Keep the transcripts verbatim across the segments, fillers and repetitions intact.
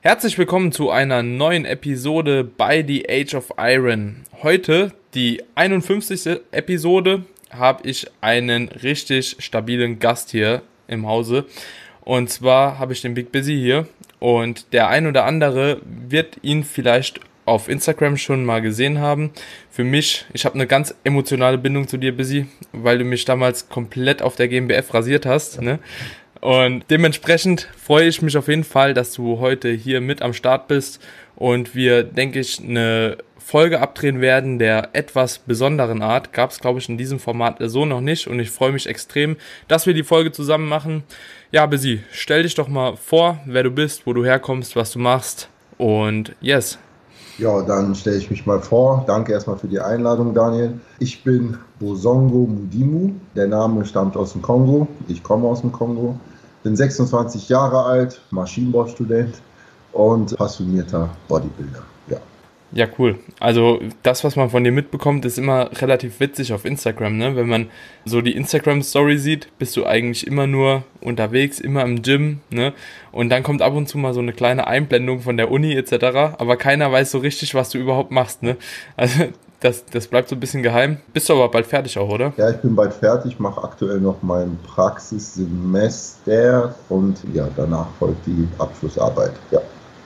Herzlich willkommen zu einer neuen Episode bei The Age of Iron. Heute, die einundfünfzigste Episode, habe ich einen richtig stabilen Gast hier im Hause. Und zwar habe ich den Big Busy hier. Und der ein oder andere wird ihn vielleicht auf Instagram schon mal gesehen haben. Für mich, ich habe eine ganz emotionale Bindung zu dir, Busy, weil du mich damals komplett auf der G M B F rasiert hast, ne? Und dementsprechend freue ich mich auf jeden Fall, dass du heute hier mit am Start bist und wir, denke ich, eine Folge abdrehen werden der etwas besonderen Art. Gab es, glaube ich, in diesem Format so noch nicht und ich freue mich extrem, dass wir die Folge zusammen machen. Ja, Busy, stell dich doch mal vor, wer du bist, wo du herkommst, was du machst und yes. Ja, dann stelle ich mich mal vor. Danke erstmal für die Einladung, Daniel. Ich bin Bosongo Mudimu. Der Name stammt aus dem Kongo. Ich komme aus dem Kongo. Bin sechsundzwanzig Jahre alt, Maschinenbaustudent und passionierter Bodybuilder. Ja. Ja, cool. Also das, was man von dir mitbekommt, ist immer relativ witzig auf Instagram, ne? Wenn man so die Instagram-Story sieht, bist du eigentlich immer nur unterwegs, immer im Gym, ne? Und dann kommt ab und zu mal so eine kleine Einblendung von der Uni et cetera. Aber keiner weiß so richtig, was du überhaupt machst, ne? Also das, das bleibt so ein bisschen geheim. Bist du aber bald fertig auch, oder? Ja, ich bin bald fertig, mache aktuell noch mein Praxissemester und ja, danach folgt die Abschlussarbeit. Ja.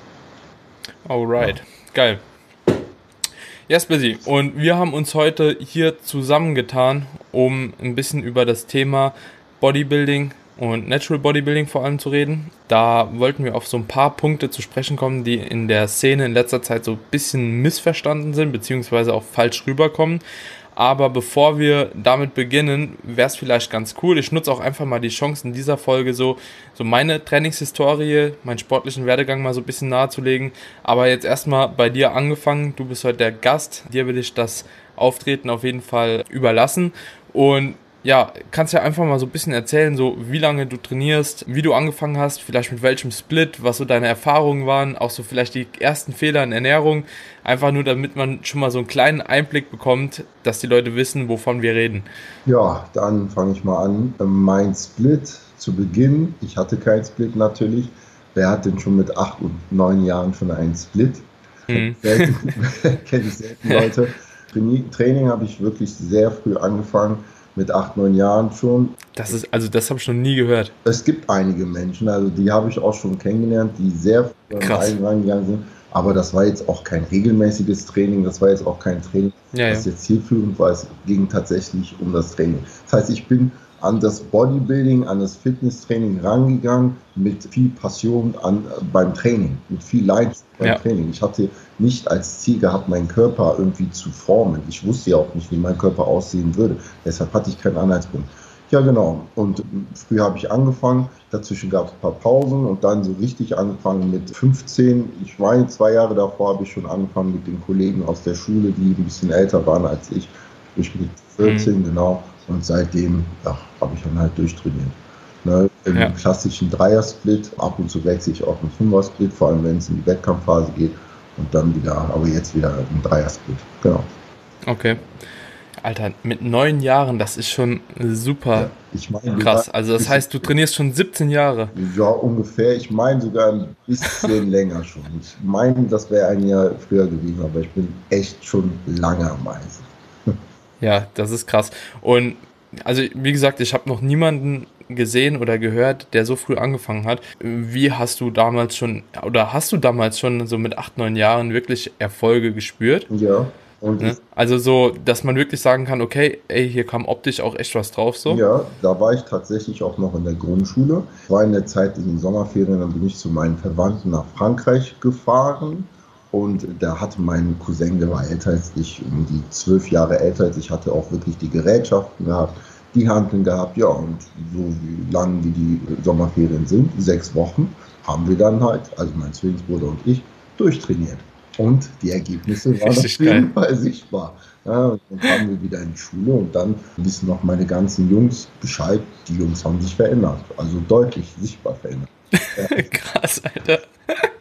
Alright, ja. Geil. Yes, Busy. Und wir haben uns heute hier zusammengetan, um ein bisschen über das Thema Bodybuilding und Natural Bodybuilding vor allem zu reden. Da wollten wir auf so ein paar Punkte zu sprechen kommen, die in der Szene in letzter Zeit so ein bisschen missverstanden sind, beziehungsweise auch falsch rüberkommen. Aber bevor wir damit beginnen, wäre es vielleicht ganz cool. Ich nutze auch einfach mal die Chance in dieser Folge so, so meine Trainingshistorie, meinen sportlichen Werdegang mal so ein bisschen nahezulegen. Aber jetzt erstmal bei dir angefangen. Du bist heute der Gast. Dir will ich das Auftreten auf jeden Fall überlassen. Und ja, kannst ja einfach mal so ein bisschen erzählen, so wie lange du trainierst, wie du angefangen hast, vielleicht mit welchem Split, was so deine Erfahrungen waren, auch so vielleicht die ersten Fehler in Ernährung, einfach nur damit man schon mal so einen kleinen Einblick bekommt, dass die Leute wissen, wovon wir reden. Ja, dann fange ich mal an. Mein Split zu Beginn, ich hatte keinen Split natürlich. Wer hat denn schon mit acht und neun Jahren schon einen Split? Mhm. Selten, kenne ich selten Leute. Training habe ich wirklich sehr früh angefangen. Mit acht, neun Jahren schon. Das ist, also das habe ich noch nie gehört. Es gibt einige Menschen, also die habe ich auch schon kennengelernt, die sehr früh reingegangen sind. Aber das war jetzt auch kein regelmäßiges Training, das war jetzt auch kein Training, ja, das ja. jetzt zielführend war. Es ging tatsächlich um das Training. Das heißt, ich bin an das Bodybuilding, an das Fitnesstraining rangegangen mit viel Passion an, äh, beim Training, mit viel Leidenschaft beim ja. Training. Ich hatte nicht als Ziel gehabt, meinen Körper irgendwie zu formen. Ich wusste ja auch nicht, wie mein Körper aussehen würde. Deshalb hatte ich keinen Anhaltspunkt. Ja, genau. Und früh habe ich angefangen. Dazwischen gab es ein paar Pausen und dann so richtig angefangen mit fünfzehn. Ich meine, zwei Jahre davor habe ich schon angefangen mit den Kollegen aus der Schule, die ein bisschen älter waren als ich. Ich bin vierzehn, mhm. genau. Und seitdem ja, habe ich dann halt durchtrainiert. Ne, im ja. klassischen Dreier-Split, ab und zu wechsle ich auch einen Fünfer-Split, vor allem wenn es in die Wettkampfphase geht. Und dann wieder, aber jetzt wieder ein Dreier-Split. Genau. Okay. Alter, mit neun Jahren, das ist schon super ja, ich mein, krass. Also das heißt, du trainierst schon siebzehn Jahre. Ja, ungefähr. Ich meine sogar ein bisschen länger schon. Ich meine, das wäre ein Jahr früher gewesen, aber ich bin echt schon lange am Eisen. Ja, das ist krass. Und also wie gesagt, ich habe noch niemanden gesehen oder gehört, der so früh angefangen hat. Wie hast du damals schon, oder hast du damals schon so mit acht, neun Jahren wirklich Erfolge gespürt? Ja. Und ne? Also so, dass man wirklich sagen kann, okay, ey, hier kam optisch auch echt was drauf so. Ja, da war ich tatsächlich auch noch in der Grundschule. Ich war in der Zeit in den Sommerferien, dann bin ich zu meinen Verwandten nach Frankreich gefahren. Und da hatte mein Cousin, der war älter als ich, um die zwölf Jahre älter als ich, hatte auch wirklich die Gerätschaften gehabt, die Hanteln gehabt, ja, und so wie lang wie die Sommerferien sind, sechs Wochen, haben wir dann halt, also mein Zwillingsbruder und ich, durchtrainiert. Und die Ergebnisse waren auf jeden Fall sichtbar. Ja, und dann kamen wir wieder in die Schule und dann wissen noch meine ganzen Jungs Bescheid, die Jungs haben sich verändert, also deutlich sichtbar verändert. Ja. Krass, Alter.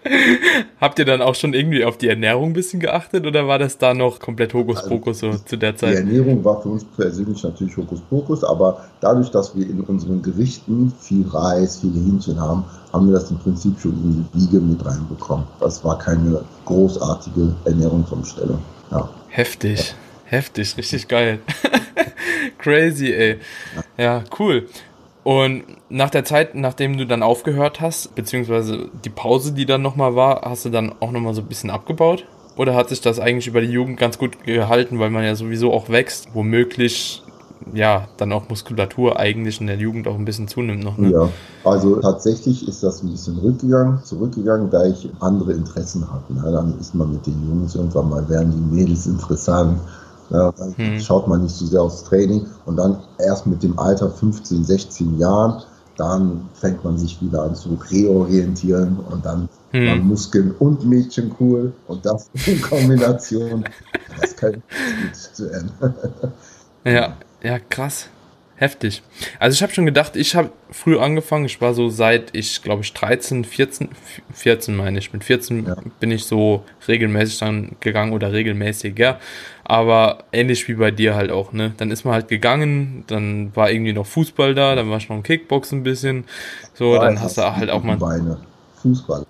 Habt ihr dann auch schon irgendwie auf die Ernährung ein bisschen geachtet oder war das da noch komplett Hokuspokus so zu der Zeit? Die Ernährung war für uns persönlich natürlich Hokuspokus, aber dadurch, dass wir in unseren Gerichten viel Reis, viele Hähnchen haben, haben wir das im Prinzip schon in die Wiege mit reinbekommen. Das war keine großartige Ernährungsumstellung. Ja. Heftig, ja. heftig, richtig geil. Crazy, ey. Ja, cool. Und nach der Zeit, nachdem du dann aufgehört hast, beziehungsweise die Pause, die dann nochmal war, hast du dann auch nochmal so ein bisschen abgebaut? Oder hat sich das eigentlich über die Jugend ganz gut gehalten, weil man ja sowieso auch wächst, womöglich ja dann auch Muskulatur eigentlich in der Jugend auch ein bisschen zunimmt noch, ne? Ja, also tatsächlich ist das ein bisschen rückgegangen, zurückgegangen, da ich andere Interessen hatte. Ne? Dann ist man mit den Jungs irgendwann mal, werden die Mädels interessant. Ja, dann hm. schaut man nicht so sehr aufs Training und dann erst mit dem Alter fünfzehn, sechzehn Jahren, dann fängt man sich wieder an zu reorientieren und dann hm. man Muskeln und Mädchen cool und das in Kombination, das kann gut zu Ende. Ja, ja, krass. Heftig. Also ich habe schon gedacht, ich habe früh angefangen, ich war so seit ich, glaube ich, dreizehn, vierzehn, vierzehn meine ich, mit vierzehn ja. bin ich so regelmäßig dann gegangen oder regelmäßiger, aber ähnlich wie bei dir halt auch, ne, dann ist man halt gegangen, dann war irgendwie noch Fußball da, dann war ich noch im Kickboxen ein bisschen, so, ja, dann hast du halt auch mal... Beine. Fußball.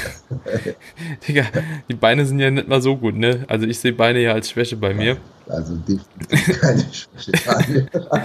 Digga, die Beine sind ja nicht mal so gut, ne, also ich sehe Beine ja als Schwäche bei mir. Also definitiv keine Schwäche.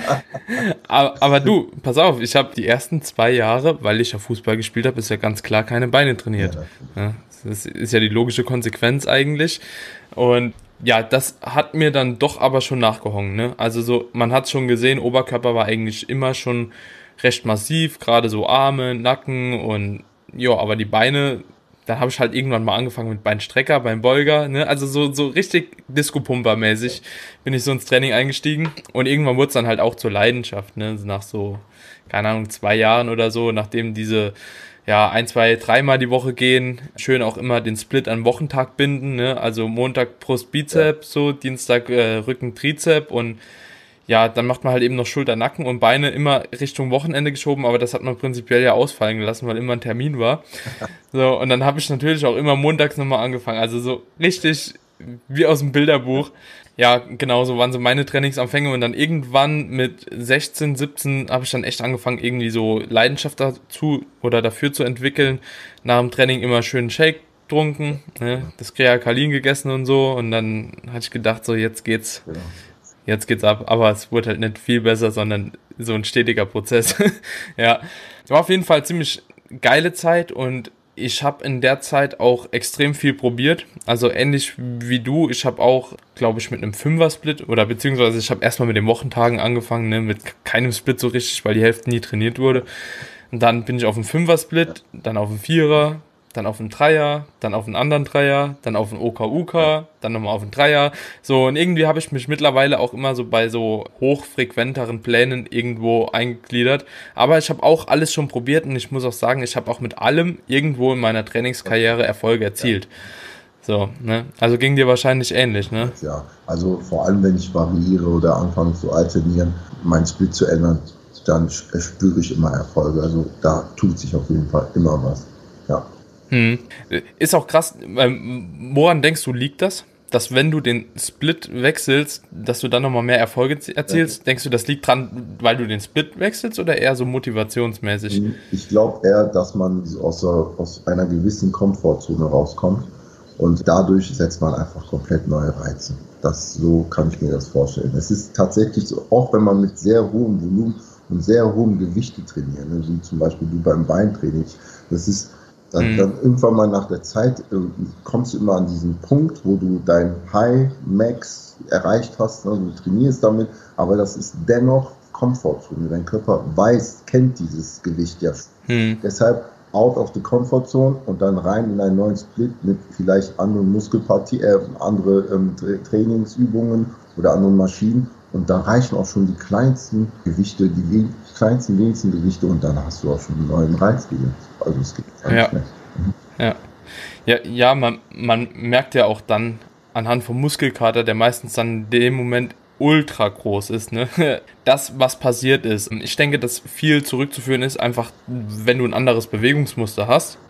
aber, aber du, pass auf, ich habe die ersten zwei Jahre, weil ich ja Fußball gespielt habe, ist ja ganz klar keine Beine trainiert. Ja, das ist ja die logische Konsequenz eigentlich. Und ja, das hat mir dann doch aber schon nachgehangen, ne? Also so, man hat schon gesehen, Oberkörper war eigentlich immer schon recht massiv, gerade so Arme, Nacken und ja, aber die Beine... Dann habe ich halt irgendwann mal angefangen mit Beinstrecker, Beinbeuger, ne? Also so, so richtig Disco-Pumper-mäßig bin ich so ins Training eingestiegen. Und irgendwann wurde es dann halt auch zur Leidenschaft, ne? Nach so, keine Ahnung, zwei Jahren oder so, nachdem diese, ja, ein, zwei, dreimal die Woche gehen, schön auch immer den Split an Wochentag binden, ne? Also Montag Brust, Bizeps, so, Dienstag äh, Rücken, Trizep und ja, dann macht man halt eben noch Schulter, Nacken und Beine immer Richtung Wochenende geschoben, aber das hat man prinzipiell ja ausfallen gelassen, weil immer ein Termin war. So, und dann habe ich natürlich auch immer montags nochmal angefangen, also so richtig wie aus dem Bilderbuch. Ja, genau, so waren so meine Trainingsanfänge und dann irgendwann mit sechzehn, siebzehn habe ich dann echt angefangen, irgendwie so Leidenschaft dazu oder dafür zu entwickeln. Nach dem Training immer schön Shake getrunken, ne, das Kreakalin gegessen und so und dann hatte ich gedacht, so jetzt geht's. Ja. Jetzt geht's ab, aber es wurde halt nicht viel besser, sondern so ein stetiger Prozess. Ja, war auf jeden Fall ziemlich geile Zeit und ich habe in der Zeit auch extrem viel probiert. Also ähnlich wie du, ich habe auch, glaube ich, mit einem Fünfer-Split oder beziehungsweise ich habe erstmal mit den Wochentagen angefangen, ne, mit keinem Split so richtig, weil die Hälfte nie trainiert wurde. Und dann bin ich auf einen Fünfer-Split, dann auf einen Vierer, dann auf einen Dreier, dann auf einen anderen Dreier, dann auf einen O K U K, dann nochmal auf einen Dreier. So, und irgendwie habe ich mich mittlerweile auch immer so bei so hochfrequenteren Plänen irgendwo eingegliedert. Aber ich habe auch alles schon probiert und ich muss auch sagen, ich habe auch mit allem irgendwo in meiner Trainingskarriere Erfolge erzielt. So, ne? Also ging dir wahrscheinlich ähnlich, ne? Ja, also vor allem, wenn ich variiere oder anfange zu alternieren, meinen Split zu ändern, dann spüre ich immer Erfolge. Also da tut sich auf jeden Fall immer was. Ja. Hm. Ist auch krass, ähm, woran denkst du, liegt das? Dass wenn du den Split wechselst, dass du dann nochmal mehr Erfolge erzielst? Ja. Denkst du, das liegt dran, weil du den Split wechselst oder eher so motivationsmäßig? Ich glaube eher, dass man aus, aus einer gewissen Komfortzone rauskommt und dadurch setzt man einfach komplett neue Reize. Das, so kann ich mir das vorstellen. Es ist tatsächlich so, auch wenn man mit sehr hohem Volumen und sehr hohem Gewichte trainiert, ne, wie zum Beispiel du beim Beintraining, das ist Dann, mhm. dann irgendwann mal nach der Zeit äh, kommst du immer an diesen Punkt, wo du dein High Max erreicht hast, ne? Du trainierst damit, aber das ist dennoch Komfortzone. Dein Körper weiß, kennt dieses Gewicht ja. Mhm. Deshalb out of the Comfort Zone und dann rein in einen neuen Split mit vielleicht anderen Muskelpartien, äh, andere ähm, Tra- Trainingsübungen oder anderen Maschinen. Und da reichen auch schon die kleinsten Gewichte, die we- kleinsten, wenigsten Gewichte und dann hast du auch schon einen neuen Reiz gegeben. Also es geht ganz ja. schnell. Mhm. Ja, ja, ja man, man merkt ja auch dann anhand vom Muskelkater, der meistens dann in dem Moment ultra groß ist, ne? Das, was passiert ist. Ich denke, dass viel zurückzuführen ist, einfach, wenn du ein anderes Bewegungsmuster hast,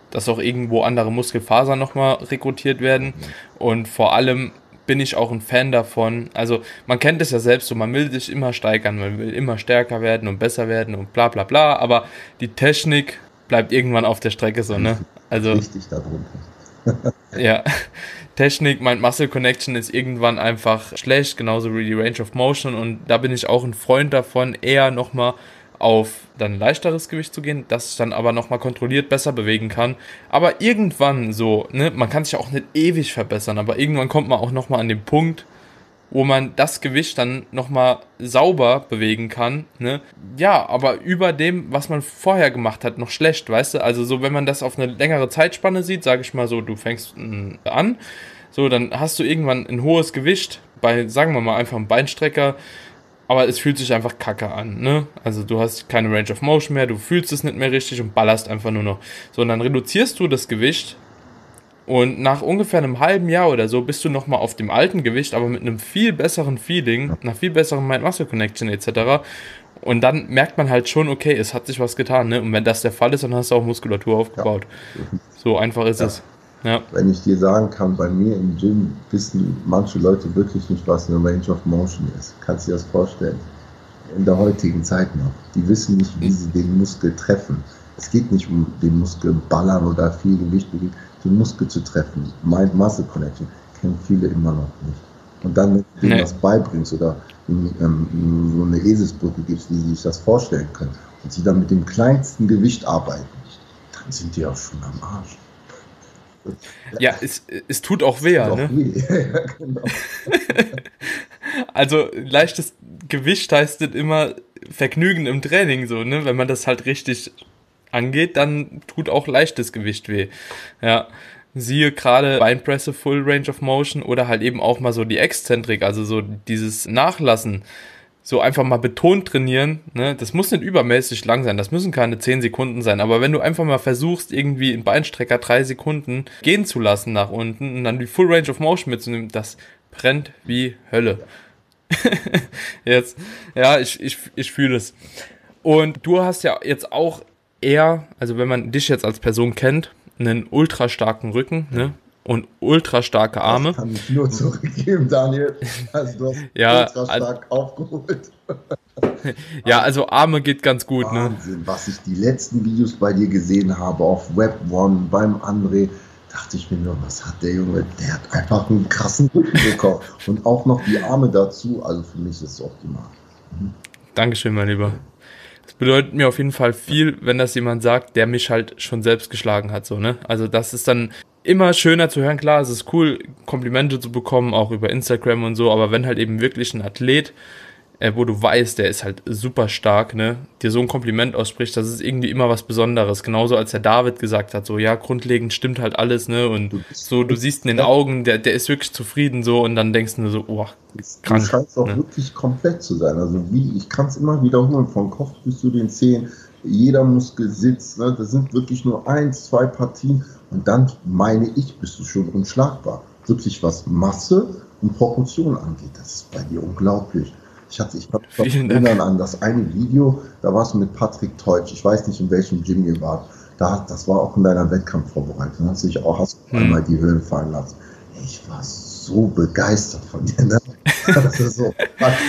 dass auch irgendwo andere Muskelfasern nochmal rekrutiert werden. Und vor allem bin ich auch ein Fan davon, also man kennt es ja selbst so, man will sich immer steigern, man will immer stärker werden und besser werden und bla bla bla, aber die Technik bleibt irgendwann auf der Strecke so, ne? Also, richtig darunter. Ja, Technik, mein Muscle Connection ist irgendwann einfach schlecht, genauso wie die Range of Motion, und da bin ich auch ein Freund davon, eher nochmal auf dann leichteres Gewicht zu gehen, das ich dann aber nochmal kontrolliert besser bewegen kann. Aber irgendwann so, ne, man kann sich auch nicht ewig verbessern, aber irgendwann kommt man auch nochmal an den Punkt, wo man das Gewicht dann nochmal sauber bewegen kann, ne? Ja, aber über dem, was man vorher gemacht hat, noch schlecht, weißt du? Also so, wenn man das auf eine längere Zeitspanne sieht, sage ich mal so, du fängst mh, an, so, dann hast du irgendwann ein hohes Gewicht bei, sagen wir mal, einfach einem Beinstrecker, aber es fühlt sich einfach kacke an, ne? Also du hast keine Range of Motion mehr, du fühlst es nicht mehr richtig und ballerst einfach nur noch. So, und dann reduzierst du das Gewicht und nach ungefähr einem halben Jahr oder so bist du nochmal auf dem alten Gewicht, aber mit einem viel besseren Feeling, einer viel besseren Mind-Muscle-Connection et cetera. Und dann merkt man halt schon, okay, es hat sich was getan, ne? Und wenn das der Fall ist, dann hast du auch Muskulatur aufgebaut. Ja. So einfach ist ja. es. Ja. Wenn ich dir sagen kann, bei mir im Gym wissen manche Leute wirklich nicht, was eine Range of Motion ist. Kannst du dir das vorstellen? In der heutigen Zeit noch. Die wissen nicht, wie sie den Muskel treffen. Es geht nicht um den Muskel ballern oder viel Gewicht bewegen, den Muskel zu treffen. Mind-Muscle-Connection kennen viele immer noch nicht. Und dann, wenn du denen nee. das beibringst oder ihnen ähm, so eine Eselsbrücke gibst, wie sie sich das vorstellen können, und sie dann mit dem kleinsten Gewicht arbeiten, dann sind die auch schon am Arsch. Ja, es, es tut auch weh, tut auch ne? Weh. Ja, genau. Also leichtes Gewicht heißt das immer Vergnügen im Training, so, ne? Wenn man das halt richtig angeht, dann tut auch leichtes Gewicht weh. Ja, siehe gerade Beinpresse Full Range of Motion oder halt eben auch mal so die Exzentrik, also so dieses Nachlassen, so einfach mal betont trainieren, ne? Das muss nicht übermäßig lang sein, das müssen keine zehn Sekunden sein, aber wenn du einfach mal versuchst, irgendwie einen Beinstrecker drei Sekunden gehen zu lassen nach unten und dann die Full Range of Motion mitzunehmen, das brennt wie Hölle. Jetzt, ja, ich, ich, ich fühle es. Und du hast ja jetzt auch eher, also wenn man dich jetzt als Person kennt, einen ultra starken Rücken, ne? Und ultra starke Arme. Das kann ich nur zurückgeben, Daniel. Also du hast ja, ultra stark also, aufgeholt. Ja, also Arme geht ganz gut. Wahnsinn, ne? Was ich die letzten Videos bei dir gesehen habe, auf Web One, beim André, dachte ich mir nur, was hat der Junge? Der hat einfach einen krassen Rücken bekommen. Und auch noch die Arme dazu, also für mich ist es optimal. Mhm. Dankeschön, mein Lieber. Das bedeutet mir auf jeden Fall viel, wenn das jemand sagt, der mich halt schon selbst geschlagen hat, so, ne? Also das ist dann immer schöner zu hören, klar, es ist cool, Komplimente zu bekommen, auch über Instagram und so, aber wenn halt eben wirklich ein Athlet, äh, wo du weißt, der ist halt super stark, ne, dir so ein Kompliment ausspricht, das ist irgendwie immer was Besonderes. Genauso als der David gesagt hat, so, ja, grundlegend stimmt halt alles, ne, und so, du siehst in den Augen, der, der ist wirklich zufrieden, so, und dann denkst du nur so, oh, krank. Du scheinst auch ne? wirklich komplett zu sein, also wie, ich kann es immer wiederholen, vom Kopf bis zu den Zehen, jeder Muskel sitzt, ne, das sind wirklich nur eins, zwei Partien. Und dann, meine ich, bist du schon unschlagbar. Wirklich was Masse und Proportion angeht. Das ist bei dir unglaublich. Ich hatte, ich kann mich erinnern an das eine Video, da warst du mit Patrick Teutsch. Ich weiß nicht, in welchem Gym ihr wart. Da, das war auch in deiner Wettkampfvorbereitung. Hast du dich auch, hast du hm. einmal die Höhen fallen lassen. Ich war so begeistert von dir. Ne? Das ist so.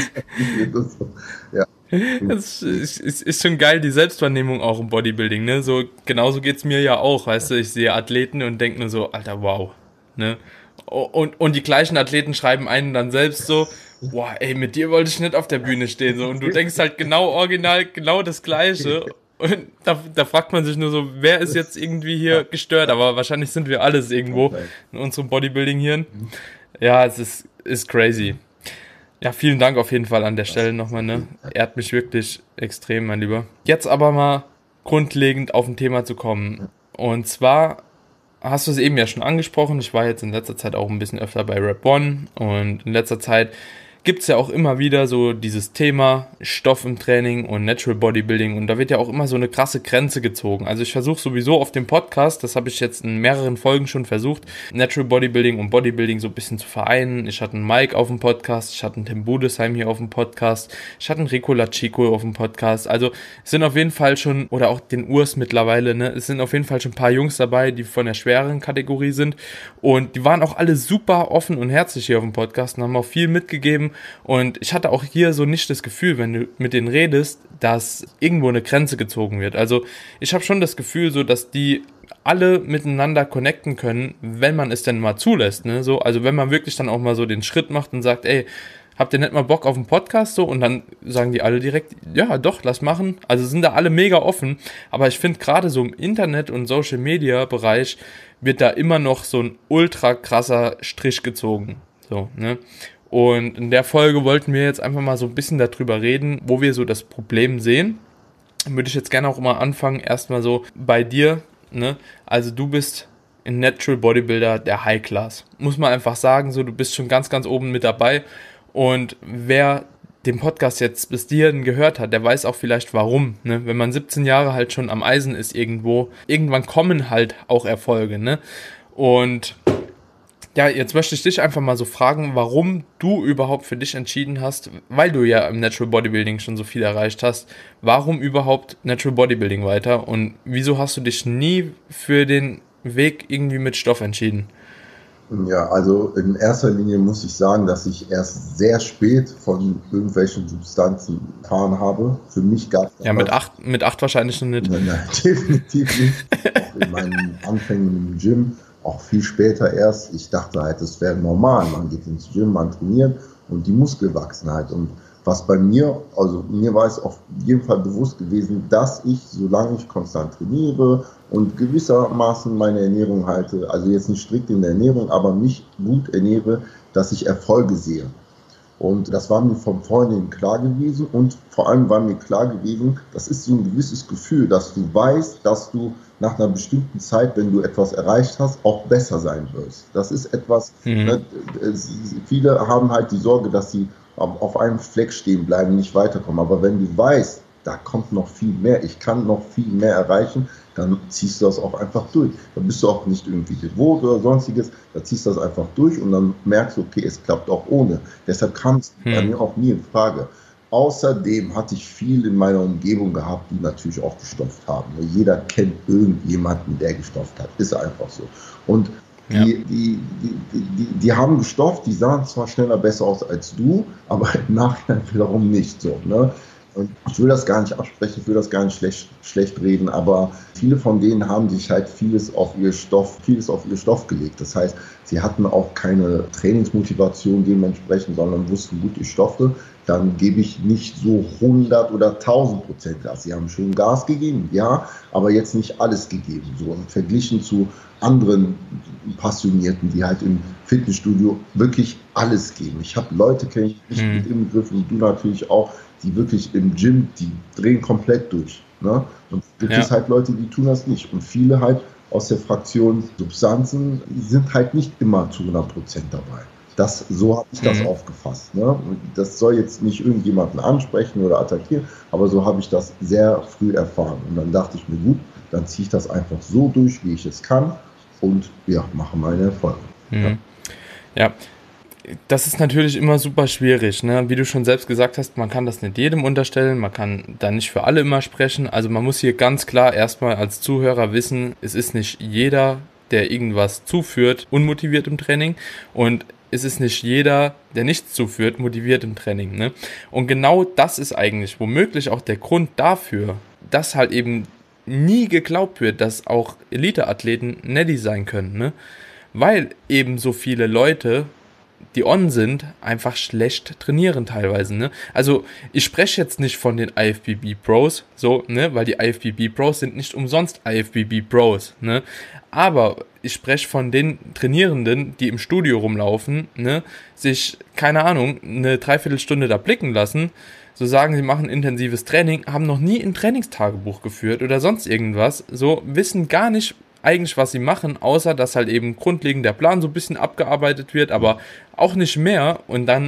Ja. Das ist, ist, ist schon geil, die Selbstwahrnehmung auch im Bodybuilding, ne? So, genauso geht's mir ja auch, weißt du, ich sehe Athleten und denke nur so, Alter, wow, ne? Und, und die gleichen Athleten schreiben einen dann selbst so, boah, ey, mit dir wollte ich nicht auf der Bühne stehen, so, und du denkst halt genau original, genau das Gleiche, und da, da fragt man sich nur so, wer ist jetzt irgendwie hier gestört, aber wahrscheinlich sind wir alles irgendwo in unserem Bodybuilding-Hirn. Ja, es ist, ist crazy. Ja, vielen Dank auf jeden Fall an der Stelle nochmal, ne? Ehrt mich wirklich extrem, mein Lieber. Jetzt aber mal grundlegend auf ein Thema zu kommen. Und zwar hast du es eben ja schon angesprochen, ich war jetzt in letzter Zeit auch ein bisschen öfter bei Rep One und in letzter Zeit gibt es ja auch immer wieder so dieses Thema Stoff im Training und Natural Bodybuilding und da wird ja auch immer so eine krasse Grenze gezogen. Also ich versuche sowieso auf dem Podcast, das habe ich jetzt in mehreren Folgen schon versucht, Natural Bodybuilding und Bodybuilding so ein bisschen zu vereinen. Ich hatte einen Mike auf dem Podcast, ich hatte einen Tim Budesheim hier auf dem Podcast, ich hatte einen Rico Lachico auf dem Podcast. Also es sind auf jeden Fall schon, oder auch den Urs mittlerweile, ne, es sind auf jeden Fall schon ein paar Jungs dabei, die von der schwereren Kategorie sind und die waren auch alle super offen und herzlich hier auf dem Podcast und haben auch viel mitgegeben. Und ich hatte auch hier so nicht das Gefühl, wenn du mit denen redest, dass irgendwo eine Grenze gezogen wird. Also ich habe schon das Gefühl, so dass die alle miteinander connecten können, wenn man es denn mal zulässt. Ne? So, also wenn man wirklich dann auch mal so den Schritt macht und sagt, ey, habt ihr nicht mal Bock auf einen Podcast? So, und dann sagen die alle direkt, ja doch, lass machen. Also sind da alle mega offen. Aber ich finde gerade so im Internet- und Social-Media-Bereich wird da immer noch so ein ultra krasser Strich gezogen. So, ne? Und in der Folge wollten wir jetzt einfach mal so ein bisschen darüber reden, wo wir so das Problem sehen. Würde ich jetzt gerne auch mal anfangen, erstmal so bei dir, ne? Also du bist ein Natural Bodybuilder der High Class. Muss man einfach sagen, so du bist schon ganz, ganz oben mit dabei. Und wer den Podcast jetzt bis hierhin gehört hat, der weiß auch vielleicht warum, ne? Wenn man siebzehn Jahre halt schon am Eisen ist irgendwo, irgendwann kommen halt auch Erfolge, ne? Und ja, jetzt möchte ich dich einfach mal so fragen, warum du überhaupt für dich entschieden hast, weil du ja im Natural Bodybuilding schon so viel erreicht hast, warum überhaupt Natural Bodybuilding weiter und wieso hast du dich nie für den Weg irgendwie mit Stoff entschieden? Ja, also in erster Linie muss ich sagen, dass ich erst sehr spät von irgendwelchen Substanzen erfahren habe. Für mich gab es... Ja, mit acht, mit acht wahrscheinlich noch nicht. Nein, nein, definitiv nicht. Auch in meinen Anfängen im Gym. Auch viel später erst. Ich dachte halt, das wäre normal. Man geht ins Gym, man trainiert und die Muskel wachsen halt. Und was bei mir, also mir war es auf jeden Fall bewusst gewesen, dass ich, solange ich konstant trainiere und gewissermaßen meine Ernährung halte, also jetzt nicht strikt in der Ernährung, aber mich gut ernähre, dass ich Erfolge sehe. Und das war mir von vornherein klar gewesen und vor allem war mir klar gewesen, das ist so ein gewisses Gefühl, dass du weißt, dass du nach einer bestimmten Zeit, wenn du etwas erreicht hast, auch besser sein wirst. Das ist etwas, mhm. ne, viele haben halt die Sorge, dass sie auf einem Fleck stehen bleiben, nicht weiterkommen. Aber wenn du weißt, da kommt noch viel mehr, ich kann noch viel mehr erreichen, dann ziehst du das auch einfach durch. Da bist du auch nicht irgendwie devot oder sonstiges, da ziehst du das einfach durch und dann merkst du, okay, es klappt auch ohne. Deshalb kam es hm. bei mir auch nie in Frage. Außerdem hatte ich viel in meiner Umgebung gehabt, die natürlich auch gestofft haben. Jeder kennt irgendjemanden, der gestofft hat. Ist einfach so. Und die, ja. die, die, die, die, die haben gestofft, die sahen zwar schneller besser aus als du, aber im Nachhinein wiederum nicht so. Ne? Und ich will das gar nicht absprechen, ich will das gar nicht schlecht, schlecht reden, aber viele von denen haben sich halt vieles auf ihr Stoff, vieles auf ihr Stoff gelegt. Das heißt, sie hatten auch keine Trainingsmotivation dementsprechend, sondern wussten, gut, ich stoffe, dann gebe ich nicht so hundert oder tausend Prozent Gas. Sie haben schon Gas gegeben, ja, aber jetzt nicht alles gegeben. So und verglichen zu anderen Passionierten, die halt im Fitnessstudio wirklich alles geben. Ich habe Leute, kenne ich nicht mit im Begriff und du natürlich auch, die wirklich im Gym, die drehen komplett durch. Ne? Und es gibt ja. halt Leute, die tun das nicht. Und viele halt aus der Fraktion Substanzen sind halt nicht immer zu hundert Prozent dabei. Das, so habe ich das mhm. aufgefasst. Ne? Und das soll jetzt nicht irgendjemanden ansprechen oder attackieren, aber so habe ich das sehr früh erfahren. Und dann dachte ich mir, gut, dann ziehe ich das einfach so durch, wie ich es kann und ja, mache meine Erfolge. Mhm. Ja. ja. Das ist natürlich immer super schwierig, ne? Wie du schon selbst gesagt hast, man kann das nicht jedem unterstellen, man kann da nicht für alle immer sprechen. Also man muss hier ganz klar erstmal als Zuhörer wissen, es ist nicht jeder, der irgendwas zuführt, unmotiviert im Training und es ist nicht jeder, der nichts zuführt, motiviert im Training, ne? Und genau das ist eigentlich womöglich auch der Grund dafür, dass halt eben nie geglaubt wird, dass auch Elite-Athleten Neddy sein können, ne? Weil eben so viele Leute, die on sind, einfach schlecht trainieren teilweise, ne? Also ich spreche jetzt nicht von den I F B B Pros, so, ne? Weil die I F B B Pros sind nicht umsonst I F B B Pros, ne? Aber ich spreche von den Trainierenden, die im Studio rumlaufen, ne? Sich, keine Ahnung, eine Dreiviertelstunde da blicken lassen, so sagen, sie machen intensives Training, haben noch nie ein Trainingstagebuch geführt oder sonst irgendwas, so wissen gar nicht eigentlich, was sie machen, außer dass halt eben grundlegend der Plan so ein bisschen abgearbeitet wird, aber auch nicht mehr und dann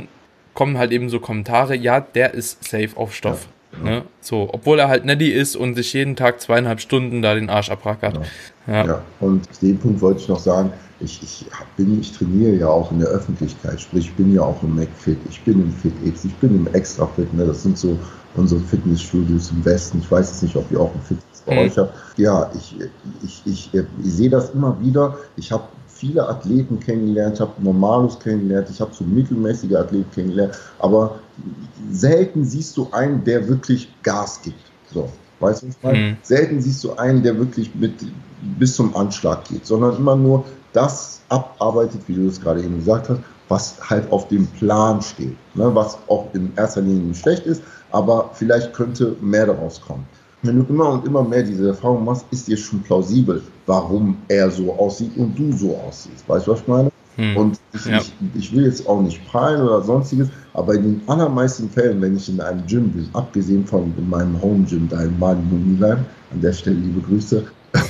kommen halt eben so Kommentare, ja, der ist safe auf Stoff. Ja, genau. Ne? So, obwohl er halt Neddy ist und sich jeden Tag zweieinhalb Stunden da den Arsch abrackert. Genau. Ja. Ja, und den Punkt wollte ich noch sagen, ich, ich bin, ich trainiere ja auch in der Öffentlichkeit, sprich, ich bin ja auch im McFit, ich bin im FitX, ich bin im Extrafit, ne? Das sind so unsere Fitnessstudios im Westen. Ich weiß jetzt nicht, ob ihr auch ein Fitness bei Mhm. euch habt. Ja, ich, ich, ich, ich, ich sehe das immer wieder. Ich habe viele Athleten kennengelernt, ich habe Normalos kennengelernt, ich habe so mittelmäßige Athleten kennengelernt, aber selten siehst du einen, der wirklich Gas gibt. So, weißt du, was ich meine? Mhm. Selten siehst du einen, der wirklich mit bis zum Anschlag geht, sondern immer nur das abarbeitet, wie du es gerade eben gesagt hast, was halt auf dem Plan steht, ne? Was auch in erster Linie nicht schlecht ist, aber vielleicht könnte mehr daraus kommen. Wenn du immer und immer mehr diese Erfahrung machst, ist dir schon plausibel, warum er so aussieht und du so aussiehst. Weißt du, was ich meine? Hm. Und ich, Ja. ich, ich will jetzt auch nicht prahlen oder sonstiges, aber in den allermeisten Fällen, wenn ich in einem Gym bin, abgesehen von in meinem Home Gym, da in Mali-Mumilheim, an der Stelle liebe Grüße,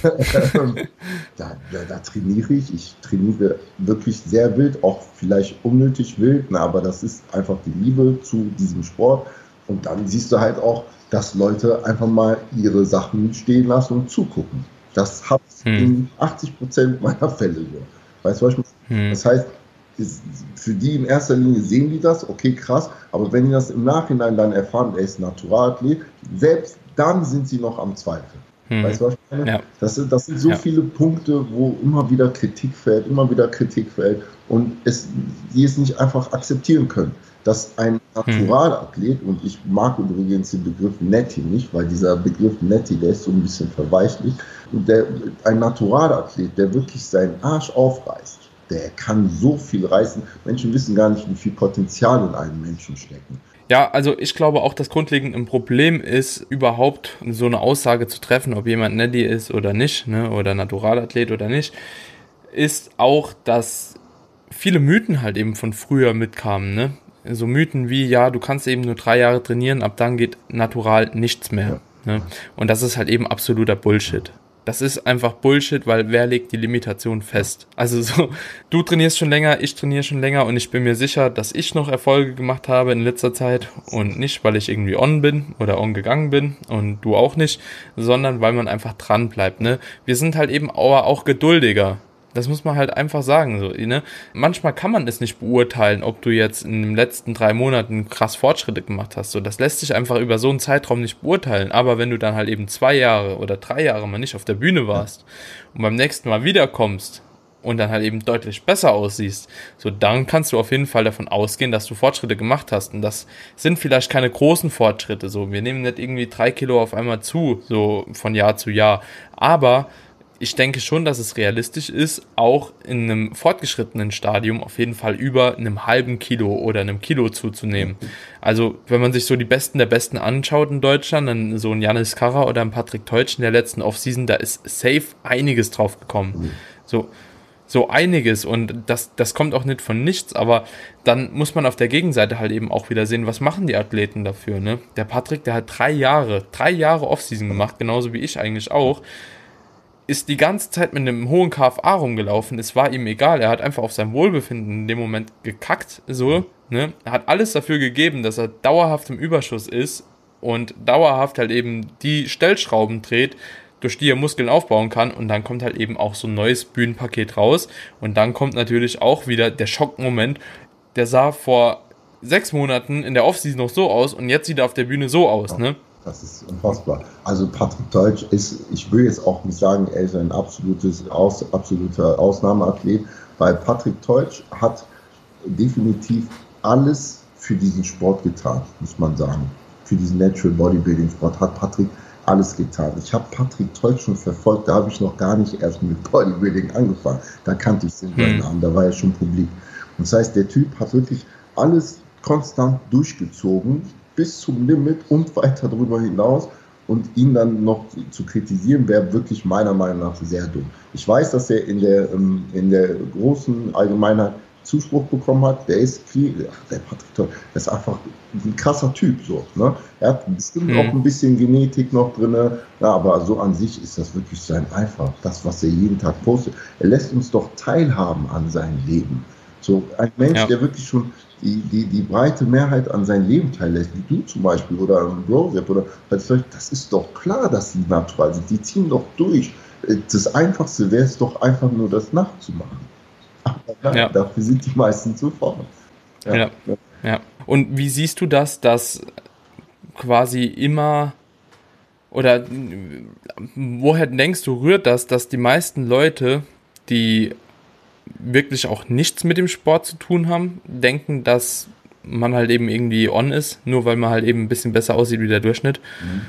da, da, da trainiere ich. Ich trainiere wirklich sehr wild, auch vielleicht unnötig wild, na, aber das ist einfach die Liebe zu diesem Sport. Und dann siehst du halt auch, dass Leute einfach mal ihre Sachen stehen lassen und zugucken. Das habe ich Hm. in achtzig Prozent meiner Fälle so. Weißt du, was ich meine? Hm. Das heißt, ist, für die in erster Linie sehen die das, okay, krass, aber wenn die das im Nachhinein dann erfahren, er ist Naturalathlet, selbst dann sind sie noch am Zweifeln. Hm. Weißt du, was ich meine? Ja. Das sind, das sind so Ja. viele Punkte, wo immer wieder Kritik fällt, immer wieder Kritik fällt und es, die es nicht einfach akzeptieren können. Dass ein Naturalathlet, und ich mag übrigens den Begriff Netty nicht, weil dieser Begriff Netty, der ist so ein bisschen verweichlicht, und der, ein Naturalathlet, der wirklich seinen Arsch aufreißt, der kann so viel reißen. Menschen wissen gar nicht, wie viel Potenzial in einem Menschen stecken. Ja, also ich glaube auch, das grundlegende ein Problem ist, überhaupt so eine Aussage zu treffen, ob jemand Neddy ist oder nicht, ne, oder Naturalathlet oder nicht, ist auch, dass viele Mythen halt eben von früher mitkamen, ne? So Mythen wie, ja, du kannst eben nur drei Jahre trainieren, ab dann geht natural nichts mehr. Ne? Und das ist halt eben absoluter Bullshit. Das ist einfach Bullshit, weil wer legt die Limitation fest? Also so, du trainierst schon länger, ich trainiere schon länger und ich bin mir sicher, dass ich noch Erfolge gemacht habe in letzter Zeit und nicht, weil ich irgendwie on bin oder on gegangen bin und du auch nicht, sondern weil man einfach dran bleibt. Ne? Wir sind halt eben aber auch geduldiger. Das muss man halt einfach sagen. So, ne? Manchmal kann man es nicht beurteilen, ob du jetzt in den letzten drei Monaten krass Fortschritte gemacht hast. So, das lässt sich einfach über so einen Zeitraum nicht beurteilen. Aber wenn du dann halt eben zwei Jahre oder drei Jahre mal nicht auf der Bühne warst und beim nächsten Mal wiederkommst und dann halt eben deutlich besser aussiehst, so dann kannst du auf jeden Fall davon ausgehen, dass du Fortschritte gemacht hast. Und das sind vielleicht keine großen Fortschritte. So, wir nehmen nicht irgendwie drei Kilo auf einmal zu, so von Jahr zu Jahr. Aber ich denke schon, dass es realistisch ist, auch in einem fortgeschrittenen Stadium auf jeden Fall über einem halben Kilo oder einem Kilo zuzunehmen. Also wenn man sich so die Besten der Besten anschaut in Deutschland, dann so ein Janis Karrer oder ein Patrick Teutsch in der letzten Offseason, da ist safe einiges drauf gekommen. So, so einiges und das, das kommt auch nicht von nichts, aber dann muss man auf der Gegenseite halt eben auch wieder sehen, was machen die Athleten dafür, ne? Der Patrick, der hat drei Jahre, drei Jahre Offseason gemacht, genauso wie ich eigentlich auch, ist die ganze Zeit mit einem hohen K F A rumgelaufen, es war ihm egal, er hat einfach auf sein Wohlbefinden in dem Moment gekackt, so, ne, er hat alles dafür gegeben, dass er dauerhaft im Überschuss ist und dauerhaft halt eben die Stellschrauben dreht, durch die er Muskeln aufbauen kann und dann kommt halt eben auch so ein neues Bühnenpaket raus und dann kommt natürlich auch wieder der Schockmoment, der sah vor sechs Monaten in der Offseason noch so aus und jetzt sieht er auf der Bühne so aus, ne. Das ist unfassbar. Also Patrick Teutsch ist, ich will jetzt auch nicht sagen, er ist ein absolutes, aus, absoluter Ausnahmeathlet, weil Patrick Teutsch hat definitiv alles für diesen Sport getan, muss man sagen. Für diesen Natural Bodybuilding Sport hat Patrick alles getan. Ich habe Patrick Teutsch schon verfolgt, da habe ich noch gar nicht erst mit Bodybuilding angefangen. Da kannte ich seinen hm. Namen, da war er schon publik. Und das heißt, der Typ hat wirklich alles konstant durchgezogen, bis zum Limit und weiter darüber hinaus und ihn dann noch zu kritisieren, wäre wirklich meiner Meinung nach sehr dumm. Ich weiß, dass er in der, in der großen Allgemeinheit Zuspruch bekommen hat, der ist viel, der Patrick Teutsch, der ist einfach ein krasser Typ, so, ne? Er hat bestimmt mhm. auch ein bisschen Genetik noch drin, ja, aber so an sich ist das wirklich sein Eifer, das, was er jeden Tag postet. Er lässt uns doch teilhaben an seinem Leben. So ein Mensch, Ja. der wirklich schon die, die, die breite Mehrheit an sein Leben teillässt, wie du zum Beispiel oder ein Brosep oder das ist doch klar, dass sie natural sind. Die ziehen doch durch. Das Einfachste wäre es doch einfach nur, das nachzumachen. Aber nein, Ja. dafür sind die meisten zu faul. Ja. Ja. Ja. Und wie siehst du das, dass quasi immer oder woher denkst du, rührt das, dass die meisten Leute, die wirklich auch nichts mit dem Sport zu tun haben, denken, dass man halt eben irgendwie on ist, nur weil man halt eben ein bisschen besser aussieht wie der Durchschnitt?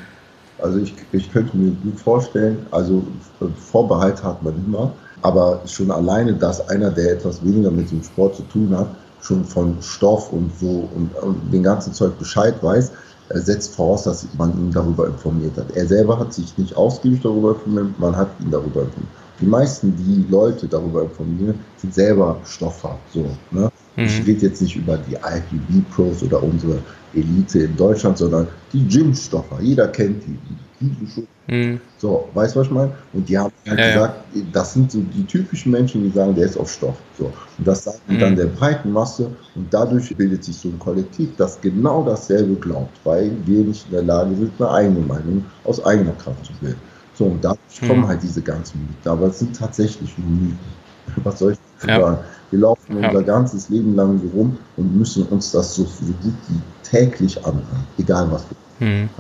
Also ich, ich könnte mir gut vorstellen, also Vorbehalt hat man immer, aber schon alleine, dass einer, der etwas weniger mit dem Sport zu tun hat, schon von Stoff und so und, und den ganzen Zeug Bescheid weiß, setzt voraus, dass man ihn darüber informiert hat. Er selber hat sich nicht ausgiebig darüber informiert, man hat ihn darüber informiert. Die meisten, die Leute darüber informieren, sind selber Stoffer. So, ne? Mhm. Ich rede jetzt nicht über die I P B-Pros oder unsere Elite in Deutschland, sondern die Gym-Stoffer. Jeder kennt die. die mhm. So, weißt du, was ich meine? Und die haben halt ja, gesagt, ja. das sind so die typischen Menschen, die sagen, der ist auf Stoff. So. Und das sagen mhm. dann der breiten Masse und dadurch bildet sich so ein Kollektiv, das genau dasselbe glaubt, weil wir nicht in der Lage sind, eine eigene Meinung aus eigener Kraft zu bilden. So, und dadurch hm. kommen halt diese ganzen Mythen. Aber es sind tatsächlich nur Mythen. Was soll ich ja. sagen? Wir laufen ja. unser ganzes Leben lang so rum und müssen uns das so, so gut wie täglich anhören. Egal was wir hm.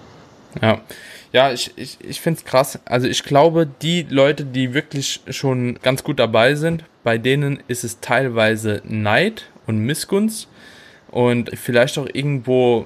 Ja. Ja, ich, ich, ich finde es krass. Also ich glaube, die Leute, die wirklich schon ganz gut dabei sind, bei denen ist es teilweise Neid und Missgunst und vielleicht auch irgendwo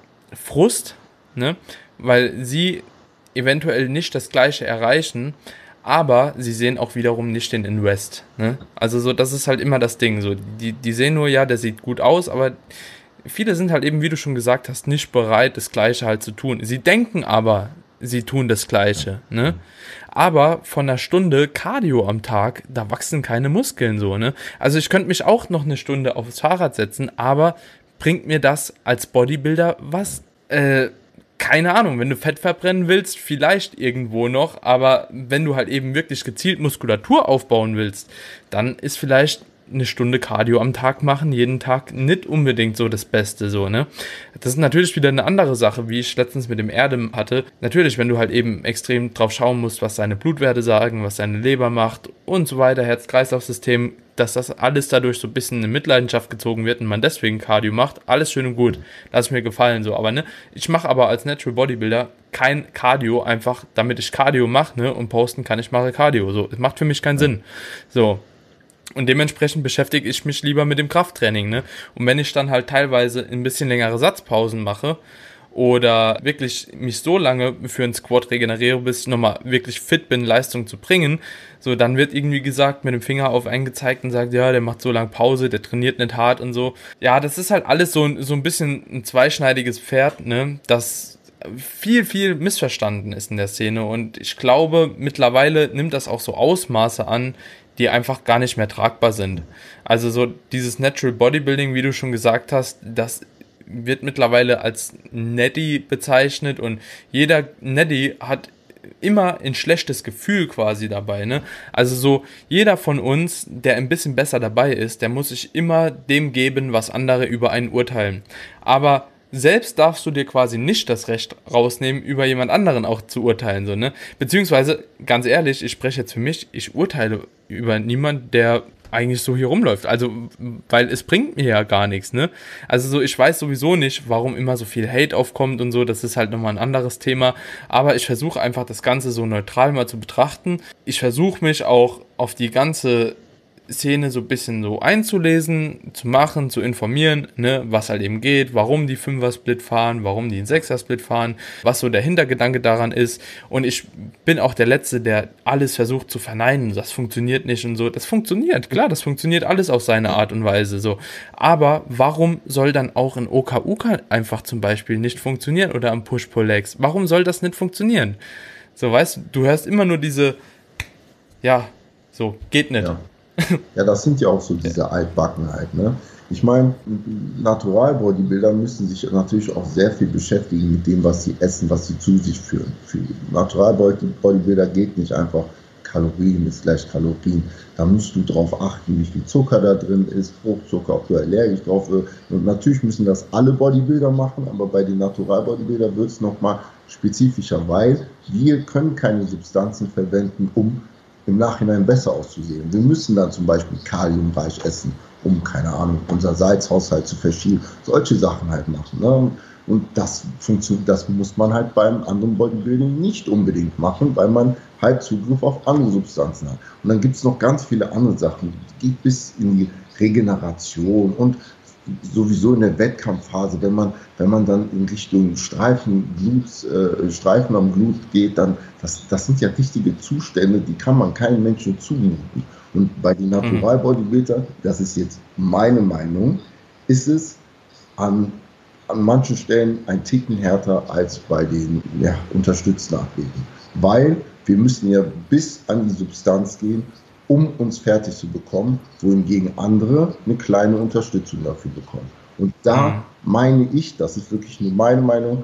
Frust, ne? Weil sie eventuell nicht das Gleiche erreichen, aber sie sehen auch wiederum nicht den Invest. Ne? Also so, das ist halt immer das Ding. So, die, die sehen nur, ja, der sieht gut aus, aber viele sind halt eben, wie du schon gesagt hast, nicht bereit, das Gleiche halt zu tun. Sie denken aber, sie tun das Gleiche. Ne? Aber von einer Stunde Cardio am Tag, da wachsen keine Muskeln so. Ne? Also ich könnte mich auch noch eine Stunde aufs Fahrrad setzen, aber bringt mir das als Bodybuilder was? Äh, Keine Ahnung, wenn du Fett verbrennen willst, vielleicht irgendwo noch, aber wenn du halt eben wirklich gezielt Muskulatur aufbauen willst, dann ist vielleicht eine Stunde Cardio am Tag machen, jeden Tag nicht unbedingt so das Beste, so, ne? Das ist natürlich wieder eine andere Sache, wie ich letztens mit dem Erdem hatte. Natürlich, wenn du halt eben extrem drauf schauen musst, was deine Blutwerte sagen, was deine Leber macht und so weiter, Herz-Kreislauf-System, dass das alles dadurch so ein bisschen in Mitleidenschaft gezogen wird und man deswegen Cardio macht, alles schön und gut. Lass mir gefallen, so. Aber, ne, ich mache aber als Natural Bodybuilder kein Cardio, einfach damit ich Cardio mache, ne, und posten kann, ich mache Cardio, so. Das macht für mich keinen Sinn. So. Und dementsprechend beschäftige ich mich lieber mit dem Krafttraining, ne? Und wenn ich dann halt teilweise ein bisschen längere Satzpausen mache oder wirklich mich so lange für einen Squat regeneriere, bis ich nochmal wirklich fit bin, Leistung zu bringen, so, dann wird irgendwie gesagt, mit dem Finger auf einen gezeigt und sagt, ja, der macht so lange Pause, der trainiert nicht hart und so. Ja, das ist halt alles so, so ein bisschen ein zweischneidiges Pferd, ne? Das viel, viel missverstanden ist in der Szene und ich glaube, mittlerweile nimmt das auch so Ausmaße an, die einfach gar nicht mehr tragbar sind. Also so dieses Natural Bodybuilding, wie du schon gesagt hast, das wird mittlerweile als Netty bezeichnet und jeder Netty hat immer ein schlechtes Gefühl quasi dabei, ne? Also so, jeder von uns, der ein bisschen besser dabei ist, der muss sich immer dem geben, was andere über einen urteilen. Aber selbst darfst du dir quasi nicht das Recht rausnehmen, über jemand anderen auch zu urteilen, so, ne? Beziehungsweise, ganz ehrlich, ich spreche jetzt für mich, ich urteile über niemanden, der eigentlich so hier rumläuft. Also, weil es bringt mir ja gar nichts, ne? Also so, ich weiß sowieso nicht, warum immer so viel Hate aufkommt und so, das ist halt nochmal ein anderes Thema, aber ich versuche einfach das Ganze so neutral mal zu betrachten. Ich versuche mich auch auf die ganze Szene so ein bisschen so einzulesen, zu machen, zu informieren, ne, was halt eben geht, warum die Fünfer-Split fahren, warum die einen Sechser-Split fahren, was so der Hintergedanke daran ist und ich bin auch der Letzte, der alles versucht zu verneinen, das funktioniert nicht und so, das funktioniert, klar, das funktioniert alles auf seine Art und Weise, so, aber warum soll dann auch ein O K U K einfach zum Beispiel nicht funktionieren oder am Push-Pull-Legs, warum soll das nicht funktionieren? So, weißt du, du hörst immer nur diese, ja, so, geht nicht. Ja. Ja, das sind ja auch so diese Altbackenheit, ne? Ich meine, Natural-Bodybuilder müssen sich natürlich auch sehr viel beschäftigen mit dem, was sie essen, was sie zu sich führen. Für Natural-Bodybuilder geht nicht einfach Kalorien ist gleich Kalorien. Da musst du darauf achten, wie viel Zucker da drin ist, Fruchtzucker, ob du allergisch drauf wirst. Und natürlich müssen das alle Bodybuilder machen, aber bei den Natural-Bodybuilder wird es nochmal spezifischer, weil wir können keine Substanzen verwenden, um im Nachhinein besser auszusehen. Wir müssen dann zum Beispiel kaliumreich essen, um, keine Ahnung, unser Salzhaushalt zu verschieben. Solche Sachen halt machen. Ne? Und das funktioniert, das muss man halt beim anderen Bodybuilding nicht unbedingt machen, weil man halt Zugriff auf andere Substanzen hat. Und dann gibt es noch ganz viele andere Sachen, die geht bis in die Regeneration und sowieso in der Wettkampfphase, wenn man, wenn man dann in Richtung Streifen, Blut, äh, Streifen am Blut geht, dann, das, das sind ja richtige Zustände, die kann man keinem Menschen zumuten. Und bei den Natural Bodybuilder, das ist jetzt meine Meinung, ist es an an manchen Stellen ein Ticken härter als bei den ja, unterstützten Athleten. Weil wir müssen ja bis an die Substanz gehen, um uns fertig zu bekommen, wohingegen andere eine kleine Unterstützung dafür bekommen. Und da mhm. meine ich, das ist wirklich nur meine Meinung,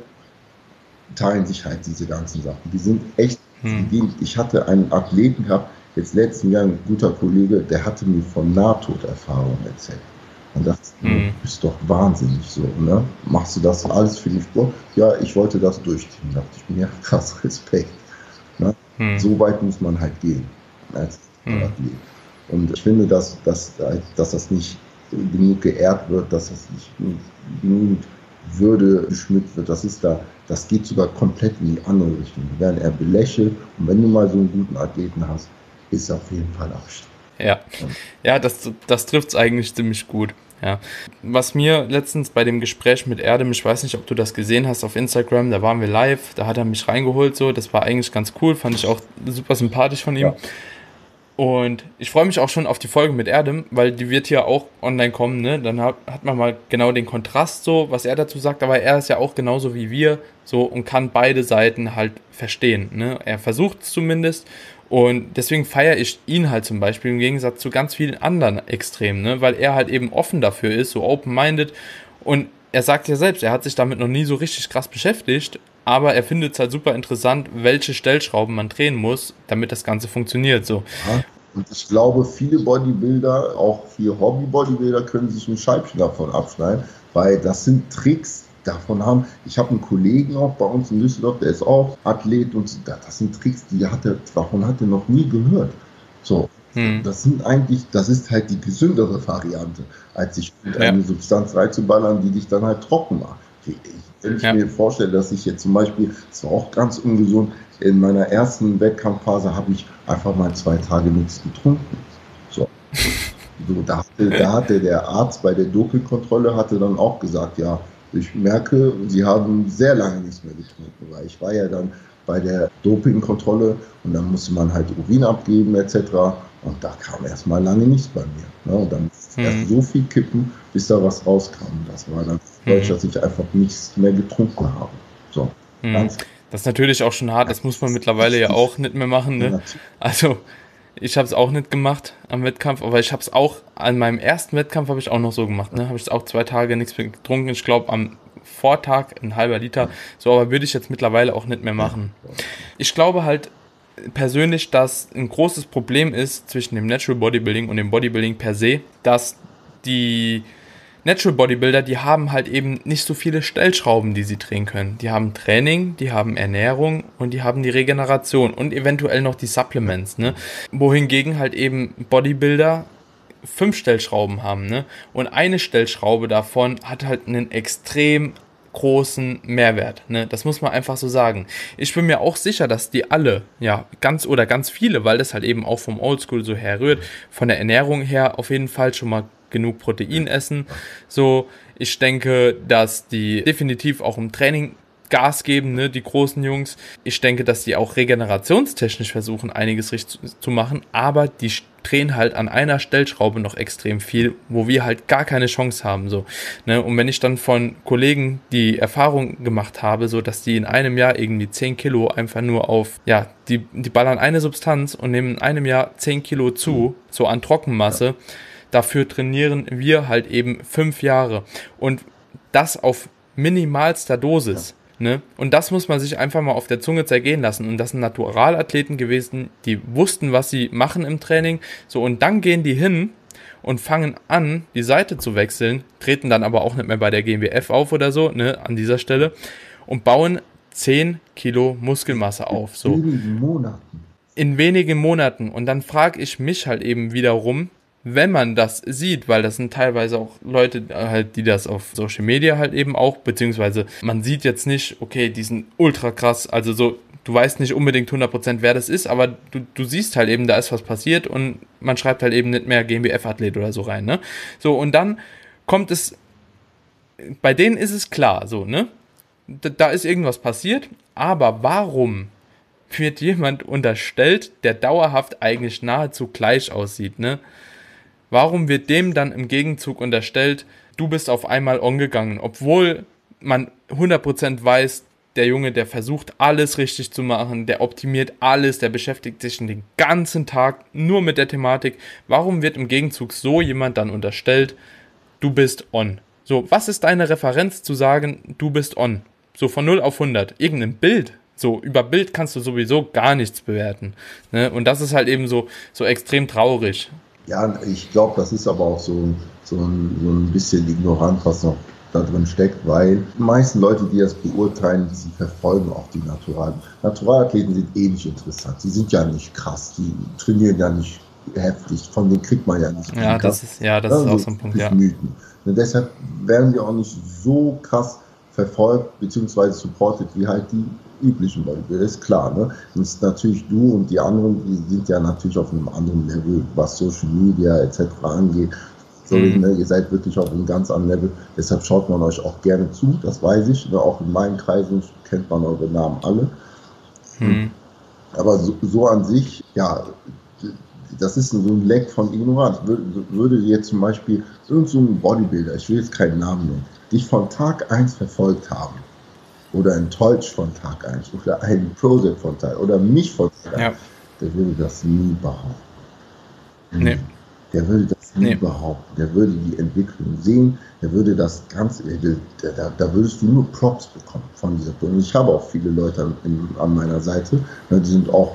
teilen sich halt diese ganzen Sachen. Die sind echt, mhm. ich hatte einen Athleten gehabt, jetzt letzten Jahr ein guter Kollege, der hatte mir von Nahtoderfahrungen erzählt. Und das mm. ist doch wahnsinnig so, ne? Machst du das alles für die Sport? Ja, ich wollte das durchziehen. Da dachte ich mir, ja, krass, Respekt. Ne? Mm. So weit muss man halt gehen als mm. Athlet. Und ich finde, dass, dass, dass das nicht genug geehrt wird, dass das nicht genug Würde geschmückt wird. Das ist da, das geht sogar komplett in die andere Richtung. Die werden eher belächelt. Und wenn du mal so einen guten Athleten hast, ist auf jeden Fall Abstand. Ja, ja, das, das trifft es eigentlich ziemlich gut. Ja. Was mir letztens bei dem Gespräch mit Erdem, ich weiß nicht, ob du das gesehen hast auf Instagram, da waren wir live, da hat er mich reingeholt, so, das war eigentlich ganz cool, fand ich auch super sympathisch von ihm. Ja. Und ich freue mich auch schon auf die Folge mit Erdem, weil die wird hier auch online kommen, ne? Dann hat, hat man mal genau den Kontrast, so, was er dazu sagt, aber er ist ja auch genauso wie wir, so, und kann beide Seiten halt verstehen, ne? Er versucht es zumindest. Und deswegen feiere ich ihn halt zum Beispiel im Gegensatz zu ganz vielen anderen Extremen, ne? Weil er halt eben offen dafür ist, so open-minded. Und er sagt ja selbst, er hat sich damit noch nie so richtig krass beschäftigt, aber er findet es halt super interessant, welche Stellschrauben man drehen muss, damit das Ganze funktioniert. So. Ja, und ich glaube, viele Bodybuilder, auch viele Hobby-Bodybuilder, können sich ein Scheibchen davon abschneiden, weil das sind Tricks, davon haben, ich habe einen Kollegen auch bei uns in Düsseldorf, der ist auch Athlet und das sind Tricks, die hat er, davon hat er noch nie gehört. So, hm. das sind eigentlich, das ist halt die gesündere Variante, als sich ja. eine Substanz reinzuballern, die dich dann halt trocken macht. Ich, wenn ich ja. mir vorstelle, dass ich jetzt zum Beispiel, das war auch ganz ungesund, in meiner ersten Wettkampfphase habe ich einfach mal zwei Tage nichts getrunken. So. So, da, hatte, da hatte der Arzt bei der Dopingkontrolle hatte dann auch gesagt, ja, ich merke, sie haben sehr lange nichts mehr getrunken, weil ich war ja dann bei der Dopingkontrolle und dann musste man halt Urin abgeben et cetera. Und da kam erstmal lange nichts bei mir. Ne? Und dann musste ich mhm. erst so viel kippen, bis da was rauskam. Das war dann deutsch, mhm. dass ich einfach nichts mehr getrunken habe. So, mhm. ganz das ist natürlich auch schon hart, das muss man mittlerweile ja auch nicht mehr machen. Ne? Also ich habe es auch nicht gemacht am Wettkampf, aber ich habe es auch, an meinem ersten Wettkampf habe ich auch noch so gemacht, ne? Habe ich auch zwei Tage nichts mehr getrunken, ich glaube am Vortag ein halber Liter, so, aber würde ich jetzt mittlerweile auch nicht mehr machen. Ich glaube halt persönlich, dass ein großes Problem ist zwischen dem Natural Bodybuilding und dem Bodybuilding per se, dass die Natural Bodybuilder, die haben halt eben nicht so viele Stellschrauben, die sie drehen können. Die haben Training, die haben Ernährung und die haben die Regeneration und eventuell noch die Supplements, ne? Wohingegen halt eben Bodybuilder fünf Stellschrauben haben, ne? Und eine Stellschraube davon hat halt einen extrem großen Mehrwert, ne? Das muss man einfach so sagen. Ich bin mir auch sicher, dass die alle, ja, ganz oder ganz viele, weil das halt eben auch vom Oldschool so herrührt, von der Ernährung her auf jeden Fall schon mal genug Protein essen. So, ich denke, dass die definitiv auch im Training Gas geben, ne, die großen Jungs. Ich denke, dass die auch regenerationstechnisch versuchen, einiges richtig zu machen, aber die drehen halt an einer Stellschraube noch extrem viel, wo wir halt gar keine Chance haben, so, ne, und wenn ich dann von Kollegen die Erfahrung gemacht habe, so, dass die in einem Jahr irgendwie zehn Kilo einfach nur auf, ja, die, die ballern eine Substanz und nehmen in einem Jahr zehn Kilo zu, so an Trockenmasse, ja. Dafür trainieren wir halt eben fünf Jahre und das auf minimalster Dosis. Ja. Ne? Und das muss man sich einfach mal auf der Zunge zergehen lassen. Und das sind Naturalathleten gewesen, die wussten, was sie machen im Training. So, und dann gehen die hin und fangen an, die Seite zu wechseln, treten dann aber auch nicht mehr bei der G N B F auf oder so, ne, an dieser Stelle, und bauen zehn Kilo Muskelmasse auf. So. In wenigen Monaten. In wenigen Monaten. Und dann frage ich mich halt eben wiederum, wenn man das sieht, weil das sind teilweise auch Leute halt, die das auf Social Media halt eben auch, beziehungsweise man sieht jetzt nicht, okay, die sind ultra krass, also so, du weißt nicht unbedingt hundert Prozent, wer das ist, aber du, du siehst halt eben, da ist was passiert und man schreibt halt eben nicht mehr G N B F-Athlet oder so rein, ne? So, und dann kommt es, bei denen ist es klar, so, ne? Da, da ist irgendwas passiert, aber warum wird jemand unterstellt, der dauerhaft eigentlich nahezu gleich aussieht, ne? Warum wird dem dann im Gegenzug unterstellt, du bist auf einmal on gegangen, obwohl man hundert Prozent weiß, der Junge, der versucht alles richtig zu machen, der optimiert alles, der beschäftigt sich den ganzen Tag nur mit der Thematik. Warum wird im Gegenzug so jemand dann unterstellt, du bist on? So, was ist deine Referenz zu sagen, du bist on? So von null auf hundert, irgendein Bild. So, über Bild kannst du sowieso gar nichts bewerten. Ne? Und das ist halt eben so, so extrem traurig. Ja, ich glaube, das ist aber auch so, so, ein, so ein bisschen ignorant, was noch da drin steckt, weil die meisten Leute, die das beurteilen, sie verfolgen auch die Naturalen. Naturalathleten sind eh nicht interessant. Sie sind ja nicht krass, die trainieren ja nicht heftig, von denen kriegt man ja nicht. Ja, das ist, ja, das ist auch so ein Punkt, ja. Mythen. Und deshalb werden die auch nicht so krass verfolgt bzw. supported wie halt die üblichen Bodybuilder, ist klar, ne? Und es ist natürlich du und die anderen, die sind ja natürlich auf einem anderen Level, was Social Media et cetera angeht. So, mhm. ne, ihr seid wirklich auf einem ganz anderen Level, deshalb schaut man euch auch gerne zu, das weiß ich, ne? Auch in meinen Kreisen kennt man eure Namen alle. Mhm. Aber so, so an sich, ja, das ist so ein Leck von Ignoranz. Würde jetzt zum Beispiel irgend so ein Bodybuilder, ich will jetzt keinen Namen nennen, dich von Tag eins verfolgt haben, oder enttäuscht von Tag eins, oder einen Proset von Tag oder mich von Tag eins, ja. Der würde das nie behaupten. Nee. Der würde das nie nee. behaupten. Der würde die Entwicklung sehen, der würde das Ganze, da, da würdest du nur Props bekommen von dieser Person. Ich habe auch viele Leute an, in, an meiner Seite, die sind auch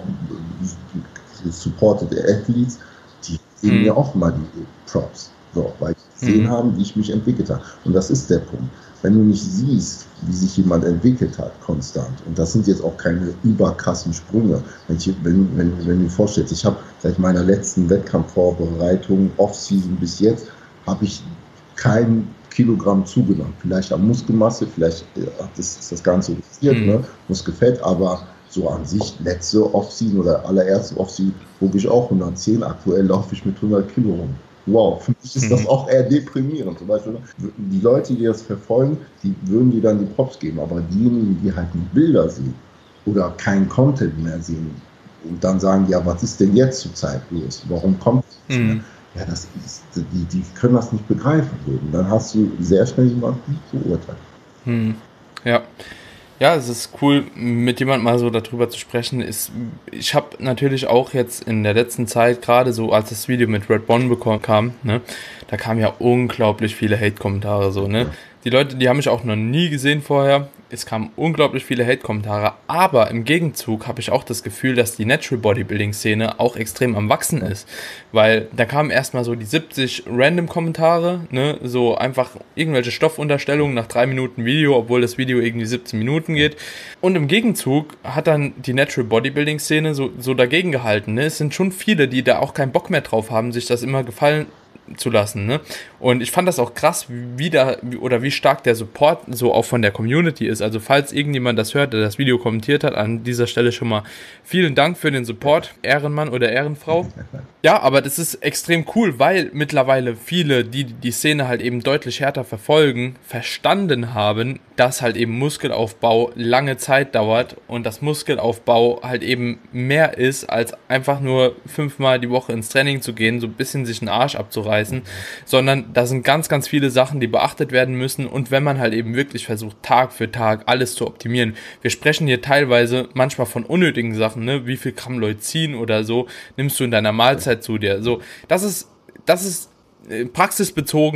supported Athletes, die sehen mir hm. auch mal die Props, so, weil die gesehen hm. haben, wie ich mich entwickelt habe. Und das ist der Punkt. Wenn du nicht siehst, wie sich jemand entwickelt hat, konstant, und das sind jetzt auch keine überkrassen Sprünge, wenn, ich, wenn, wenn, wenn du dir vorstellst, ich habe seit meiner letzten Wettkampfvorbereitung, Off-Season bis jetzt, habe ich kein Kilogramm zugenommen. Vielleicht an Muskelmasse, vielleicht hat das, ist das Ganze reduziert, mhm. ne? Muskelfett, aber so an sich, letzte Off-Season oder allererste Off-Season, wog ich auch hundertzehn, aktuell laufe ich mit hundert Kilo rum. Wow, für mich ist das auch eher deprimierend. Zum Beispiel, die Leute, die das verfolgen, die würden dir dann die Props geben, aber diejenigen, die halt nur Bilder sehen oder keinen Content mehr sehen und dann sagen, ja, was ist denn jetzt zur Zeit los? Warum kommt das nicht mehr? Ja, das ist, die, die können das nicht begreifen. Und dann hast du sehr schnell jemanden zu urteilen. Hm. Ja. Ja, es ist cool, mit jemandem mal so darüber zu sprechen. Ist, ich habe natürlich auch jetzt in der letzten Zeit, gerade so als das Video mit Red Bond bekommen, kam, ne, da kamen ja unglaublich viele Hate-Kommentare, so, ne. Die Leute, die haben mich auch noch nie gesehen vorher. Es kamen unglaublich viele Hate-Kommentare, aber im Gegenzug habe ich auch das Gefühl, dass die Natural Bodybuilding-Szene auch extrem am Wachsen ist, weil da kamen erstmal so die siebzig Random-Kommentare, ne, so einfach irgendwelche Stoffunterstellungen nach drei Minuten Video, obwohl das Video irgendwie siebzehn Minuten geht, und im Gegenzug hat dann die Natural Bodybuilding-Szene so, so dagegen gehalten, ne, es sind schon viele, die da auch keinen Bock mehr drauf haben, sich das immer gefallen zu lassen, ne? Und ich fand das auch krass, wie da oder wie stark der Support so auch von der Community ist. Also falls irgendjemand das hört, der das Video kommentiert hat, an dieser Stelle schon mal vielen Dank für den Support, Ehrenmann oder Ehrenfrau. Ja, aber das ist extrem cool, weil mittlerweile viele, die die Szene halt eben deutlich härter verfolgen, verstanden haben, dass halt eben Muskelaufbau lange Zeit dauert und dass Muskelaufbau halt eben mehr ist, als einfach nur fünfmal die Woche ins Training zu gehen, so ein bisschen sich den Arsch abzureißen, sondern da sind ganz, ganz viele Sachen, die beachtet werden müssen, und wenn man halt eben wirklich versucht, Tag für Tag alles zu optimieren, wir sprechen hier teilweise manchmal von unnötigen Sachen, ne, wie viel Gramm Leucin oder so nimmst du in deiner Mahlzeit zu dir, so, das ist, das ist praxisbezogen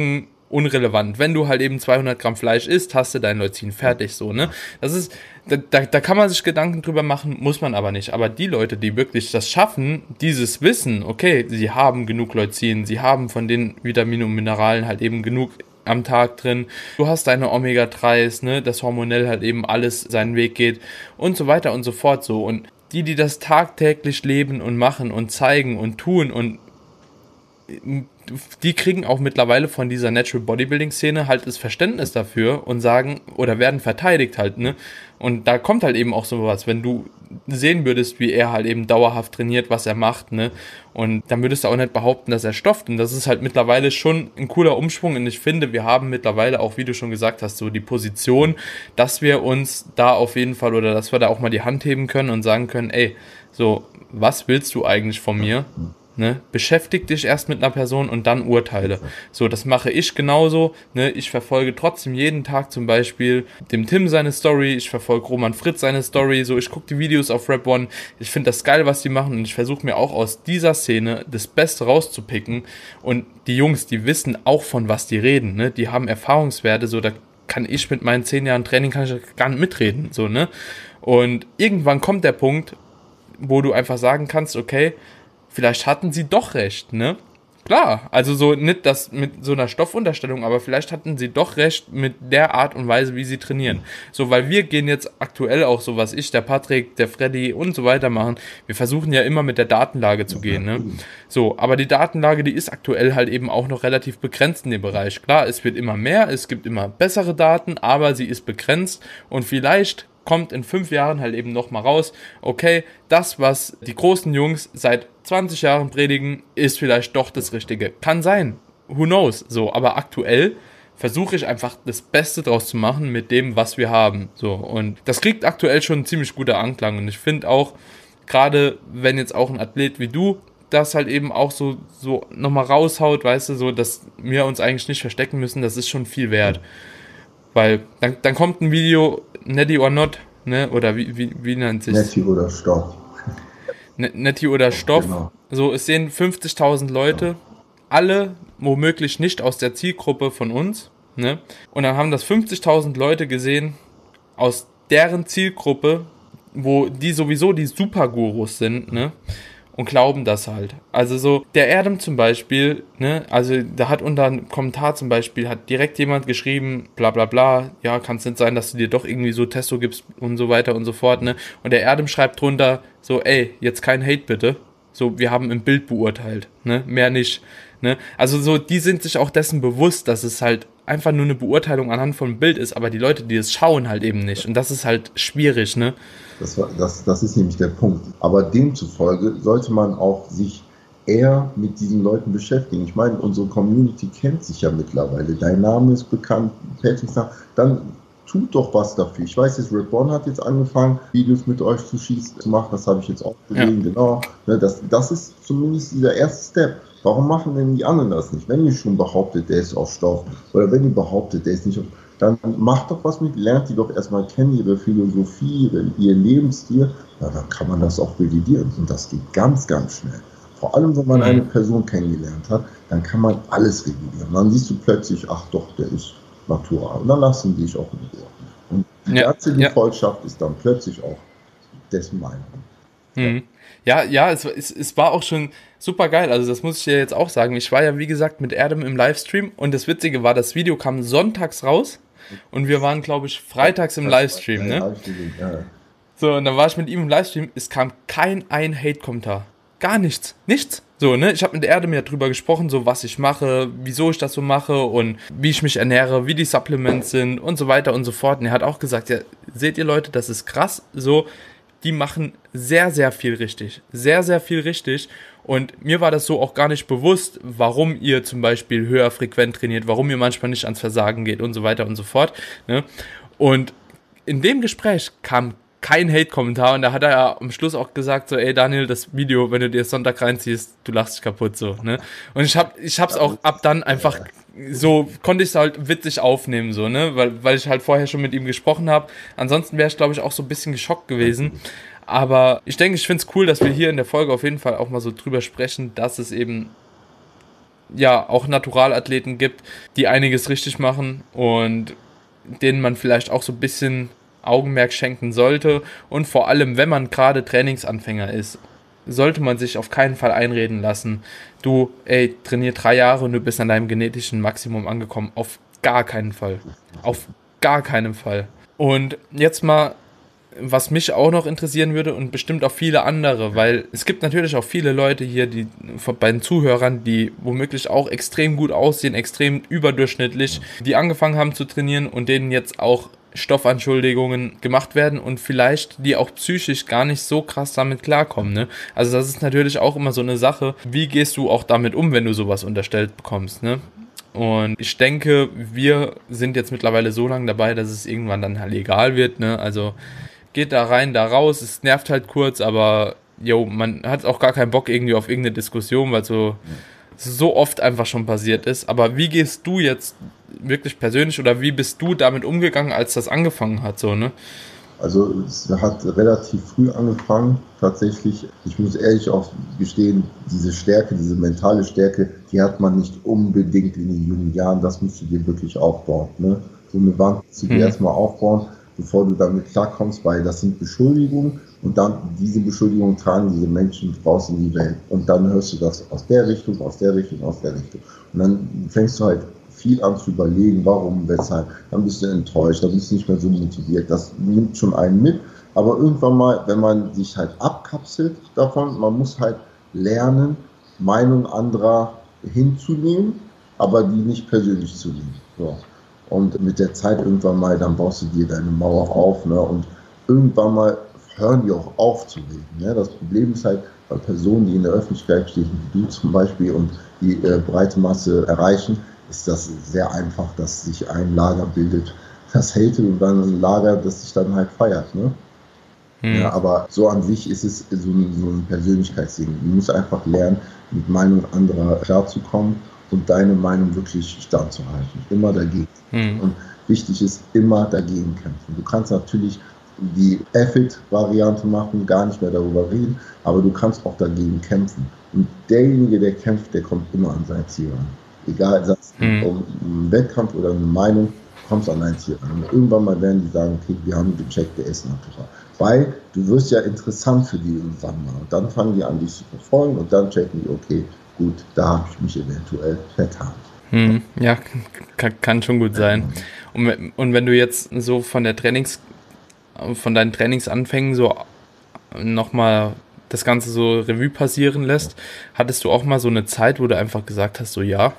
unrelevant. Wenn du halt eben zweihundert Gramm Fleisch isst, hast du dein Leucin fertig, so, ne? Das ist, da, da, da kann man sich Gedanken drüber machen, muss man aber nicht. Aber die Leute, die wirklich das schaffen, dieses Wissen, okay, sie haben genug Leucin, sie haben von den Vitaminen und Mineralen halt eben genug am Tag drin, du hast deine Omega dreis, ne, dass hormonell halt eben alles seinen Weg geht und so weiter und so fort, so. Und die, die das tagtäglich leben und machen und zeigen und tun und die kriegen auch mittlerweile von dieser Natural Bodybuilding Szene halt das Verständnis dafür und sagen oder werden verteidigt halt, ne? Und da kommt halt eben auch sowas, wenn du sehen würdest, wie er halt eben dauerhaft trainiert, was er macht, ne? Und dann würdest du auch nicht behaupten, dass er stofft. Und das ist halt mittlerweile schon ein cooler Umschwung. Und ich finde, wir haben mittlerweile auch, wie du schon gesagt hast, so die Position, dass wir uns da auf jeden Fall oder dass wir da auch mal die Hand heben können und sagen können, ey, so, was willst du eigentlich von mir? Ne? Beschäftig dich erst mit einer Person und dann urteile. So, das mache ich genauso. Ne? Ich verfolge trotzdem jeden Tag zum Beispiel dem Tim seine Story, ich verfolge Roman Fritz seine Story, so, ich gucke die Videos auf Rap One, ich finde das geil, was die machen und ich versuche mir auch aus dieser Szene das Beste rauszupicken und die Jungs, die wissen auch von was die reden, ne? Die haben Erfahrungswerte, so, da kann ich mit meinen zehn Jahren Training kann ich gar nicht mitreden, so, ne? Und irgendwann kommt der Punkt, wo du einfach sagen kannst, okay, vielleicht hatten sie doch recht, ne? Klar, also so nicht das mit so einer Stoffunterstellung, aber vielleicht hatten sie doch recht mit der Art und Weise, wie sie trainieren. So, weil wir gehen jetzt aktuell auch so, was ich, der Patrick, der Freddy und so weiter machen, wir versuchen ja immer mit der Datenlage zu gehen, ne? So, aber die Datenlage, die ist aktuell halt eben auch noch relativ begrenzt in dem Bereich. Klar, es wird immer mehr, es gibt immer bessere Daten, aber sie ist begrenzt und vielleicht kommt in fünf Jahren halt eben nochmal raus, okay, das, was die großen Jungs seit zwanzig Jahren predigen, ist vielleicht doch das Richtige. Kann sein, who knows, so, aber aktuell versuche ich einfach das Beste draus zu machen mit dem, was wir haben, so, und das kriegt aktuell schon ein ziemlich guter Anklang und ich finde auch, gerade wenn jetzt auch ein Athlet wie du das halt eben auch so, so nochmal raushaut, weißt du, so, dass wir uns eigentlich nicht verstecken müssen, das ist schon viel wert. Weil dann, dann kommt ein Video, Netty or Not, ne? Oder wie, wie, wie nennt sich Netty oder Stoff. Netty oder Stoff. Genau. So, es sehen fünfzigtausend Leute, ja. Alle womöglich nicht aus der Zielgruppe von uns, ne? Und dann haben das fünfzigtausend Leute gesehen aus deren Zielgruppe, wo die sowieso die Supergurus sind, ne? Und glauben das halt. Also so, der Erdem zum Beispiel, ne, also da hat unter einem Kommentar zum Beispiel, hat direkt jemand geschrieben, bla bla bla, ja, kann es nicht sein, dass du dir doch irgendwie so Testo gibst und so weiter und so fort, ne. Und der Erdem schreibt drunter, so, ey, jetzt kein Hate bitte. So, wir haben im Bild beurteilt, ne, mehr nicht, ne. Also so, die sind sich auch dessen bewusst, dass es halt einfach nur eine Beurteilung anhand von Bild ist, aber die Leute, die es schauen, halt eben nicht. Und das ist halt schwierig, ne. Das, war, das, das ist nämlich der Punkt. Aber demzufolge sollte man auch sich eher mit diesen Leuten beschäftigen. Ich meine, unsere Community kennt sich ja mittlerweile. Dein Name ist bekannt, Patrick sagt, dann tut doch was dafür. Ich weiß jetzt, Red One hat jetzt angefangen, Videos mit euch zu schießen, zu machen. Das habe ich jetzt auch gesehen, ja. Genau. Das, das ist zumindest dieser erste Step. Warum machen denn die anderen das nicht? Wenn ihr schon behauptet, der ist auf Stoff, oder wenn ihr behauptet, der ist nicht auf, dann macht doch was mit, lernt die doch erstmal kennen, ihre Philosophie, ihr Lebensstil, ja, dann kann man das auch validieren und das geht ganz, ganz schnell. Vor allem, wenn man eine Person kennengelernt hat, dann kann man alles revidieren. Dann siehst du plötzlich, ach doch, der ist natural und dann lassen die dich auch in Ruhe. Und die ja, ganze ja. Gefolgschaft ist dann plötzlich auch dessen Meinung. Mhm. Ja, ja, es, es, es war auch schon super geil, also das muss ich dir jetzt auch sagen. Ich war ja, wie gesagt, mit Erdem im Livestream und das Witzige war, das Video kam sonntags raus und wir waren, glaube ich, freitags im Livestream, ne? So, und dann war ich mit ihm im Livestream, es kam kein ein Hate-Kommentar. Gar nichts, nichts. So, ne, ich habe mit Erdem ja drüber gesprochen, so was ich mache, wieso ich das so mache und wie ich mich ernähre, wie die Supplements sind und so weiter und so fort. Und er hat auch gesagt, ja, seht ihr Leute, das ist krass, so, die machen sehr, sehr viel richtig. Sehr, sehr viel richtig. Und mir war das so auch gar nicht bewusst, warum ihr zum Beispiel höher frequent trainiert, warum ihr manchmal nicht ans Versagen geht und so weiter und so fort. Ne? Und in dem Gespräch kam kein Hate-Kommentar und da hat er ja am Schluss auch gesagt, so, ey Daniel, das Video, wenn du dir Sonntag reinziehst, du lachst dich kaputt, so, ne? Und ich hab, ich hab's auch ab dann einfach so, konnte ich es halt witzig aufnehmen, so, ne? Weil, weil ich halt vorher schon mit ihm gesprochen habe. Ansonsten wäre ich, glaube ich, auch so ein bisschen geschockt gewesen. Aber ich denke, ich finde es cool, dass wir hier in der Folge auf jeden Fall auch mal so drüber sprechen, dass es eben ja auch Naturalathleten gibt, die einiges richtig machen und denen man vielleicht auch so ein bisschen Augenmerk schenken sollte. Und vor allem, wenn man gerade Trainingsanfänger ist, sollte man sich auf keinen Fall einreden lassen, du, ey, trainier drei Jahre und du bist an deinem genetischen Maximum angekommen. Auf gar keinen Fall. Auf gar keinen Fall. Und jetzt mal, was mich auch noch interessieren würde und bestimmt auch viele andere, weil es gibt natürlich auch viele Leute hier, die bei den Zuhörern, die womöglich auch extrem gut aussehen, extrem überdurchschnittlich, die angefangen haben zu trainieren und denen jetzt auch Stoffanschuldigungen gemacht werden und vielleicht die auch psychisch gar nicht so krass damit klarkommen, ne? Also das ist natürlich auch immer so eine Sache, wie gehst du auch damit um, wenn du sowas unterstellt bekommst, ne? Und ich denke, wir sind jetzt mittlerweile so lange dabei, dass es irgendwann dann halt egal wird, ne? Also geht da rein, da raus, es nervt halt kurz, aber jo, man hat auch gar keinen Bock irgendwie auf irgendeine Diskussion, weil so, so oft einfach schon passiert ist. Aber wie gehst du jetzt wirklich persönlich oder wie bist du damit umgegangen, als das angefangen hat, so, ne? Also es hat relativ früh angefangen, tatsächlich. Ich muss ehrlich auch gestehen, diese Stärke, diese mentale Stärke, die hat man nicht unbedingt in den jungen Jahren, das musst du dir wirklich aufbauen, ne? So eine Wand musst du dir hm. erstmal aufbauen, bevor du damit klarkommst, weil das sind Beschuldigungen und dann diese Beschuldigungen tragen diese Menschen raus in die Welt. Und dann hörst du das aus der Richtung, aus der Richtung, aus der Richtung. Und dann fängst du halt viel an zu überlegen, warum, weshalb. Dann bist du enttäuscht, dann bist du nicht mehr so motiviert. Das nimmt schon einen mit. Aber irgendwann mal, wenn man sich halt abkapselt davon, man muss halt lernen, Meinung anderer hinzunehmen, aber die nicht persönlich zu nehmen. So. Und mit der Zeit irgendwann mal, dann baust du dir deine Mauer auf, ne? Und irgendwann mal hören die auch auf zu reden. Ne? Das Problem ist halt, bei Personen, die in der Öffentlichkeit stehen, wie du zum Beispiel, und die äh, breite Masse erreichen, ist das sehr einfach, dass sich ein Lager bildet, das hatet und dann ein Lager, das sich dann halt feiert. Ne? Hm. Ja, aber so an sich ist es so ein, so ein Persönlichkeitsding. Du musst einfach lernen, mit Meinung anderer klarzukommen und deine Meinung wirklich standzuhalten. Immer dagegen. Hm. Und wichtig ist, immer dagegen kämpfen. Du kannst natürlich die F-It-Variante machen, gar nicht mehr darüber reden, aber du kannst auch dagegen kämpfen. Und derjenige, der kämpft, der kommt immer an sein Ziel ran. Egal, sei es hm. um einen Wettkampf oder eine Meinung, du kommst an dein Ziel ran. Und irgendwann mal werden die sagen, okay, wir haben gecheckt, der ist natural. Weil du wirst ja interessant für die irgendwann mal. Und dann fangen die an, dich zu verfolgen und dann checken die, okay, gut, da habe ich mich eventuell vertan. Hm, ja, kann, kann schon gut sein. Und, und wenn du jetzt so von der Trainings, von deinen Trainingsanfängen so nochmal das Ganze so Revue passieren lässt, hattest du auch mal so eine Zeit, wo du einfach gesagt hast, so ja,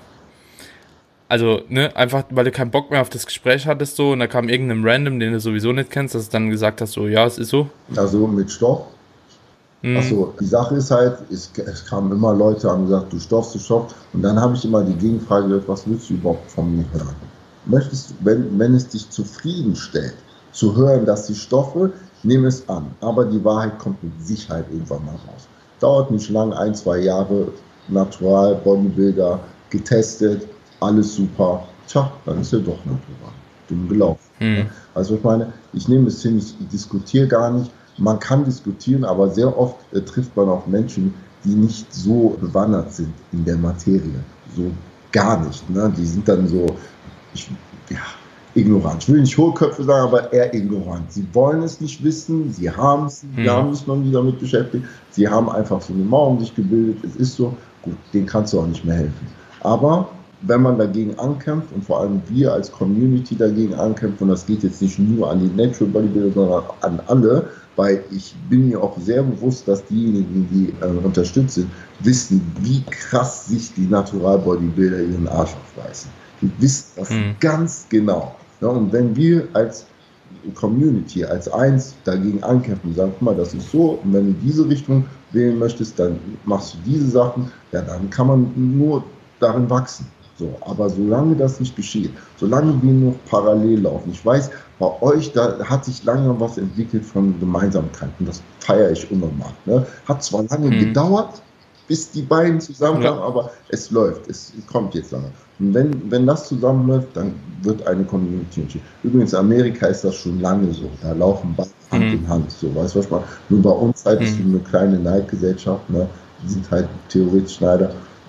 also, ne, einfach, weil du keinen Bock mehr auf das Gespräch hattest, so, und da kam irgendein Random, den du sowieso nicht kennst, dass du dann gesagt hast, so, ja, es ist so. Also mit Stoff. Mhm. Achso, die Sache ist halt, es, es kamen immer Leute und haben gesagt, du stoffst, du stoffst. Und dann habe ich immer die Gegenfrage gehört, was willst du überhaupt von mir hören? Möchtest du, wenn, wenn es dich zufriedenstellt, zu hören, dass die Stoffe, nimm es an. Aber die Wahrheit kommt mit Sicherheit irgendwann mal raus. Dauert nicht lang, ein, zwei Jahre, natural, Bodybuilder, getestet, alles super. Tja, dann ist er doch natural. Dumm gelaufen. Mhm. Also ich meine, ich nehme es hin, ich diskutiere gar nicht. Man kann diskutieren, aber sehr oft äh, trifft man auf Menschen, die nicht so bewandert sind in der Materie. So gar nicht. Ne? Die sind dann so, ich, ja, ignorant. Ich will nicht Hohlköpfe sagen, aber eher ignorant. Sie wollen es nicht wissen, sie haben es, sie mhm. haben sich noch nie damit beschäftigt. Sie haben einfach so eine Mauer um sich gebildet. Es ist so, gut, denen kannst du auch nicht mehr helfen. Aber wenn man dagegen ankämpft und vor allem wir als Community dagegen ankämpfen, und das geht jetzt nicht nur an die Natural Bodybuilder, sondern an alle, weil ich bin mir auch sehr bewusst, dass diejenigen, die äh, unterstützt sind, wissen, wie krass sich die Natural Bodybuilder ihren Arsch aufreißen. Die wissen das mhm. ganz genau. Ja, und wenn wir als Community, als eins dagegen ankämpfen und sagen, guck mal, das ist so, und wenn du diese Richtung wählen möchtest, dann machst du diese Sachen, ja, dann kann man nur darin wachsen. So, aber solange das nicht geschieht, solange wir noch parallel laufen, ich weiß, bei euch, da hat sich lange was entwickelt von Gemeinsamkeiten, das feiere ich unnormal. Ne? Hat zwar lange mhm. gedauert, bis die beiden zusammenkamen, ja. aber es läuft, es kommt jetzt lange. Und wenn, wenn das zusammenläuft, dann wird eine Community entstehen. Übrigens, in Amerika ist das schon lange so, da laufen beide Hand mhm. in Hand, so, weißt du, was ich meine? Nur bei uns halt mhm. ist eine kleine Neidgesellschaft, ne? Die sind halt theoretisch Schneider.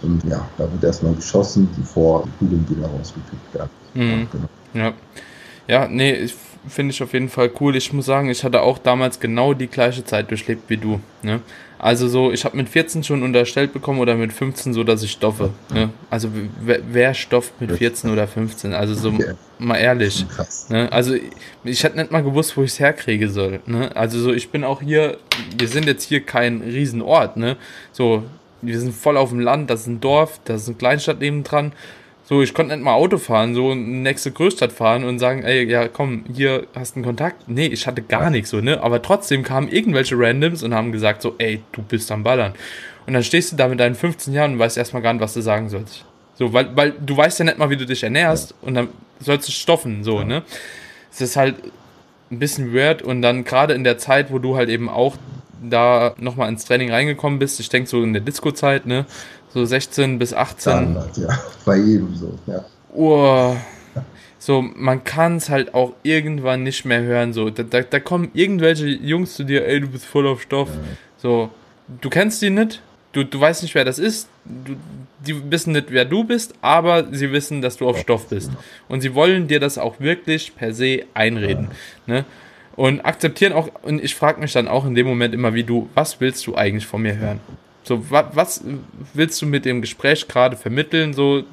Und ja, da wird erstmal geschossen, bevor die Kugeln wieder rausgepickt werden. Mhm. Ja, genau. Ja. Ja, nee, ich finde ich auf jeden Fall cool. Ich muss sagen, ich hatte auch damals genau die gleiche Zeit durchlebt wie du. Ne? Also so, ich habe mit vierzehn schon unterstellt bekommen oder mit fünfzehn so, dass ich stoffe. Ne? Also wer, wer stofft mit vierzehn oder fünfzehn? Also so, Okay. mal ehrlich. Krass. Ne? Also ich, ich hätte nicht mal gewusst, wo ich es herkriege soll. Ne? Also so, ich bin auch hier, wir sind jetzt hier kein Riesenort. Ne? So, wir sind voll auf dem Land, das ist ein Dorf, das ist eine Kleinstadt nebendran. So, ich konnte nicht mal Auto fahren, so in die nächste Großstadt fahren und sagen, ey, ja komm, hier hast du einen Kontakt. Nee, ich hatte gar nichts so, ne? Aber trotzdem kamen irgendwelche Randoms und haben gesagt so, ey, du bist am Ballern. Und dann stehst du da mit deinen fünfzehn Jahren und weißt erstmal gar nicht, was du sagen sollst. So, weil, weil du weißt ja nicht mal, wie du dich ernährst und dann sollst du stoffen, so, ne? Es ist halt ein bisschen weird und dann gerade in der Zeit, wo du halt eben auch da nochmal ins Training reingekommen bist, ich denke so in der Disco-Zeit, ne? So sechzehn bis achtzehn. Standard, ja. Bei jedem so, ja. Oh, so, man kann es halt auch irgendwann nicht mehr hören. So, da, da, da kommen irgendwelche Jungs zu dir, ey, du bist voll auf Stoff. Ja. So, du kennst die nicht, du, du weißt nicht, wer das ist, du, die wissen nicht, wer du bist, aber sie wissen, dass du auf Stoff bist. Und sie wollen dir das auch wirklich per se einreden. Ja. Ne? Und akzeptieren auch, und ich frage mich dann auch in dem Moment immer wie du, was willst du eigentlich von mir hören? So, wa, was willst du mit dem Gespräch gerade vermitteln? So,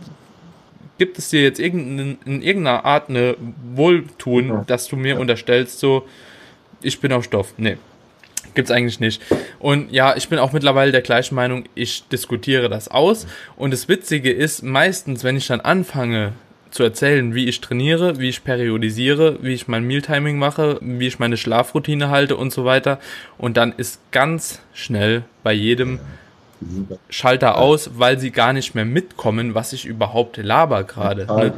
gibt es dir jetzt irgendein, in irgendeiner Art eine Wohltun, ja. dass du mir ja. unterstellst, so, ich bin auf Stoff? Nee, gibt's eigentlich nicht. Und ja, ich bin auch mittlerweile der gleichen Meinung, ich diskutiere das aus. Und das Witzige ist, meistens, wenn ich dann anfange zu erzählen, wie ich trainiere, wie ich periodisiere, wie ich mein Mealtiming mache, wie ich meine Schlafroutine halte und so weiter. Und dann ist ganz schnell bei jedem Schalter aus, weil sie gar nicht mehr mitkommen, was ich überhaupt laber gerade. Ne?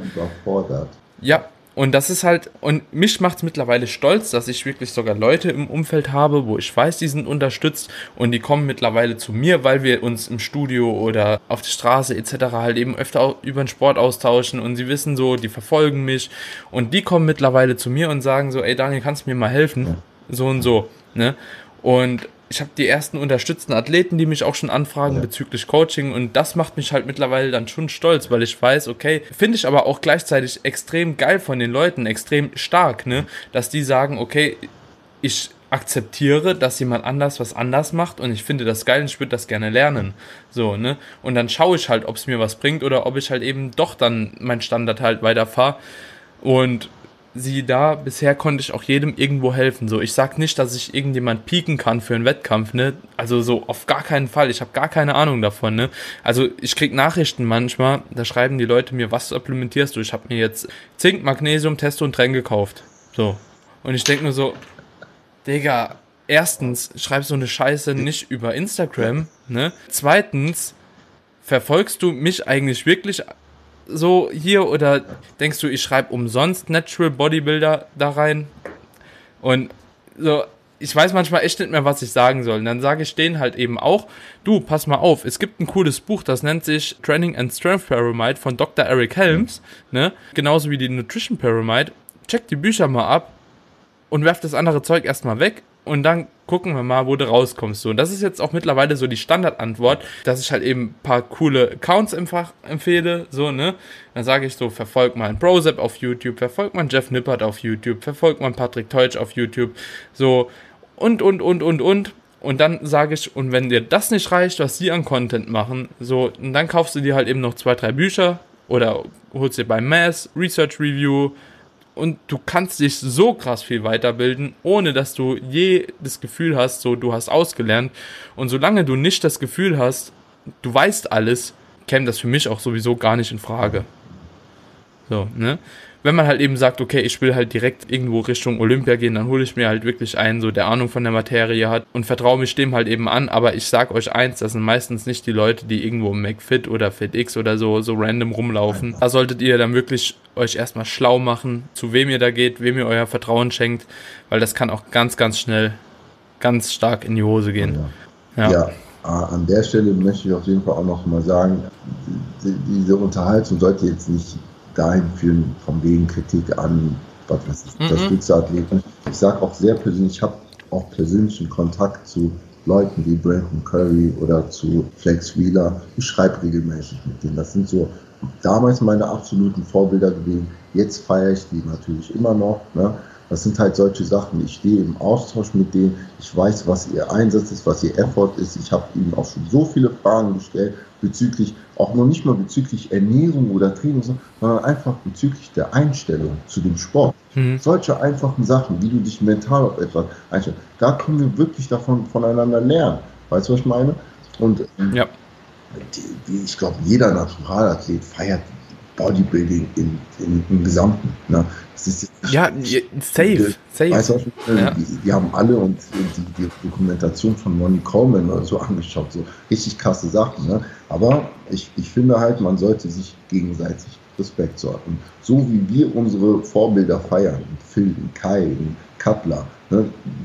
Ja, und das ist halt, und mich macht es mittlerweile stolz, dass ich wirklich sogar Leute im Umfeld habe, wo ich weiß, die sind unterstützt und die kommen mittlerweile zu mir, weil wir uns im Studio oder auf der Straße et cetera halt eben öfter über den Sport austauschen und sie wissen so, die verfolgen mich und die kommen mittlerweile zu mir und sagen so, ey Daniel, kannst du mir mal helfen? So und so, ne? Und ich habe die ersten unterstützten Athleten, die mich auch schon anfragen ja. bezüglich Coaching und das macht mich halt mittlerweile dann schon stolz, weil ich weiß, okay, finde ich aber auch gleichzeitig extrem geil von den Leuten, extrem stark, ne, dass die sagen, okay, ich akzeptiere, dass jemand anders was anders macht und ich finde das geil und ich würde das gerne lernen, so, ne, und dann schaue ich halt, ob es mir was bringt oder ob ich halt eben doch dann meinen Standard halt weiterfahre und sieh da, bisher konnte ich auch jedem irgendwo helfen. So, ich sag nicht, dass ich irgendjemand pieken kann für einen Wettkampf, ne? Also so auf gar keinen Fall. Ich habe gar keine Ahnung davon, ne? Also ich krieg Nachrichten manchmal, da schreiben die Leute mir, was supplementierst du? Ich habe mir jetzt Zink, Magnesium, Testo und Tren gekauft. So. Und ich denke nur so, Digga, erstens, schreib so eine Scheiße nicht über Instagram, ne? Zweitens, verfolgst du mich eigentlich wirklich so hier oder denkst du, ich schreibe umsonst Natural Bodybuilder da rein? Und so, ich weiß manchmal echt nicht mehr, was ich sagen soll. Und dann sage ich denen halt eben auch, du, pass mal auf, es gibt ein cooles Buch, das nennt sich Training and Strength Pyramid von Doktor Eric Helms, ne? Genauso wie die Nutrition Pyramid. Check die Bücher mal ab und werf das andere Zeug erstmal weg. Und dann gucken wir mal, wo du rauskommst. So, und das ist jetzt auch mittlerweile so die Standardantwort, dass ich halt eben ein paar coole Accounts einfach empfehle. So, ne? Dann sage ich so, verfolg mal einen Prozep auf YouTube, verfolg mal einen Jeff Nippert auf YouTube, verfolg mal einen Patrick Teutsch auf YouTube. So, und, und, und, und, und. Und dann sage ich, und wenn dir das nicht reicht, was die an Content machen, so, und dann kaufst du dir halt eben noch zwei, drei Bücher oder holst dir beim Mass Research Review. Und du kannst dich so krass viel weiterbilden, ohne dass du je das Gefühl hast, so du hast ausgelernt. Und solange du nicht das Gefühl hast, du weißt alles, käme das für mich auch sowieso gar nicht in Frage. So, ne? Wenn man halt eben sagt, okay, ich will halt direkt irgendwo Richtung Olympia gehen, dann hole ich mir halt wirklich einen, so der Ahnung von der Materie hat und vertraue mich dem halt eben an. Aber ich sag euch eins, das sind meistens nicht die Leute, die irgendwo im McFit oder FitX oder so, so random rumlaufen. Da solltet ihr dann wirklich euch erstmal schlau machen, zu wem ihr da geht, wem ihr euer Vertrauen schenkt, weil das kann auch ganz, ganz schnell, ganz stark in die Hose gehen. Ja, ja. ja an der Stelle möchte ich auf jeden Fall auch noch mal sagen, die, diese Unterhaltung sollte jetzt nicht dahin führen, von wegen Kritik an, was weiß ich, das Spitzenathleten. Ich sage auch sehr persönlich, ich habe auch persönlichen Kontakt zu Leuten wie Brandon Curry oder zu Flex Wheeler. Ich schreibe regelmäßig mit denen. Das sind so damals meine absoluten Vorbilder gewesen. Jetzt feiere ich die natürlich immer noch. Ne? Das sind halt solche Sachen. Ich stehe im Austausch mit denen. Ich weiß, was ihr Einsatz ist, was ihr Effort ist. Ich habe ihnen auch schon so viele Fragen gestellt bezüglich, auch noch nicht mal bezüglich Ernährung oder Training, sondern einfach bezüglich der Einstellung zu dem Sport. Mhm. Solche einfachen Sachen, wie du dich mental auf etwas einstellst, da können wir wirklich davon voneinander lernen. Weißt du, was ich meine? Und ähm, ja. die, die, ich glaube, jeder Naturalathlet feiert Bodybuilding in, in, im Gesamten. Ne? Das ist ja, safe, safe. Weißt du, ja. die, die haben alle und die, die Dokumentation von Ronnie Coleman oder so angeschaut, so richtig krasse Sachen. Ne? Aber ich, ich finde halt, man sollte sich gegenseitig Respekt sorgen. So wie wir unsere Vorbilder feiern, Phil, Kai, Cutler, ne?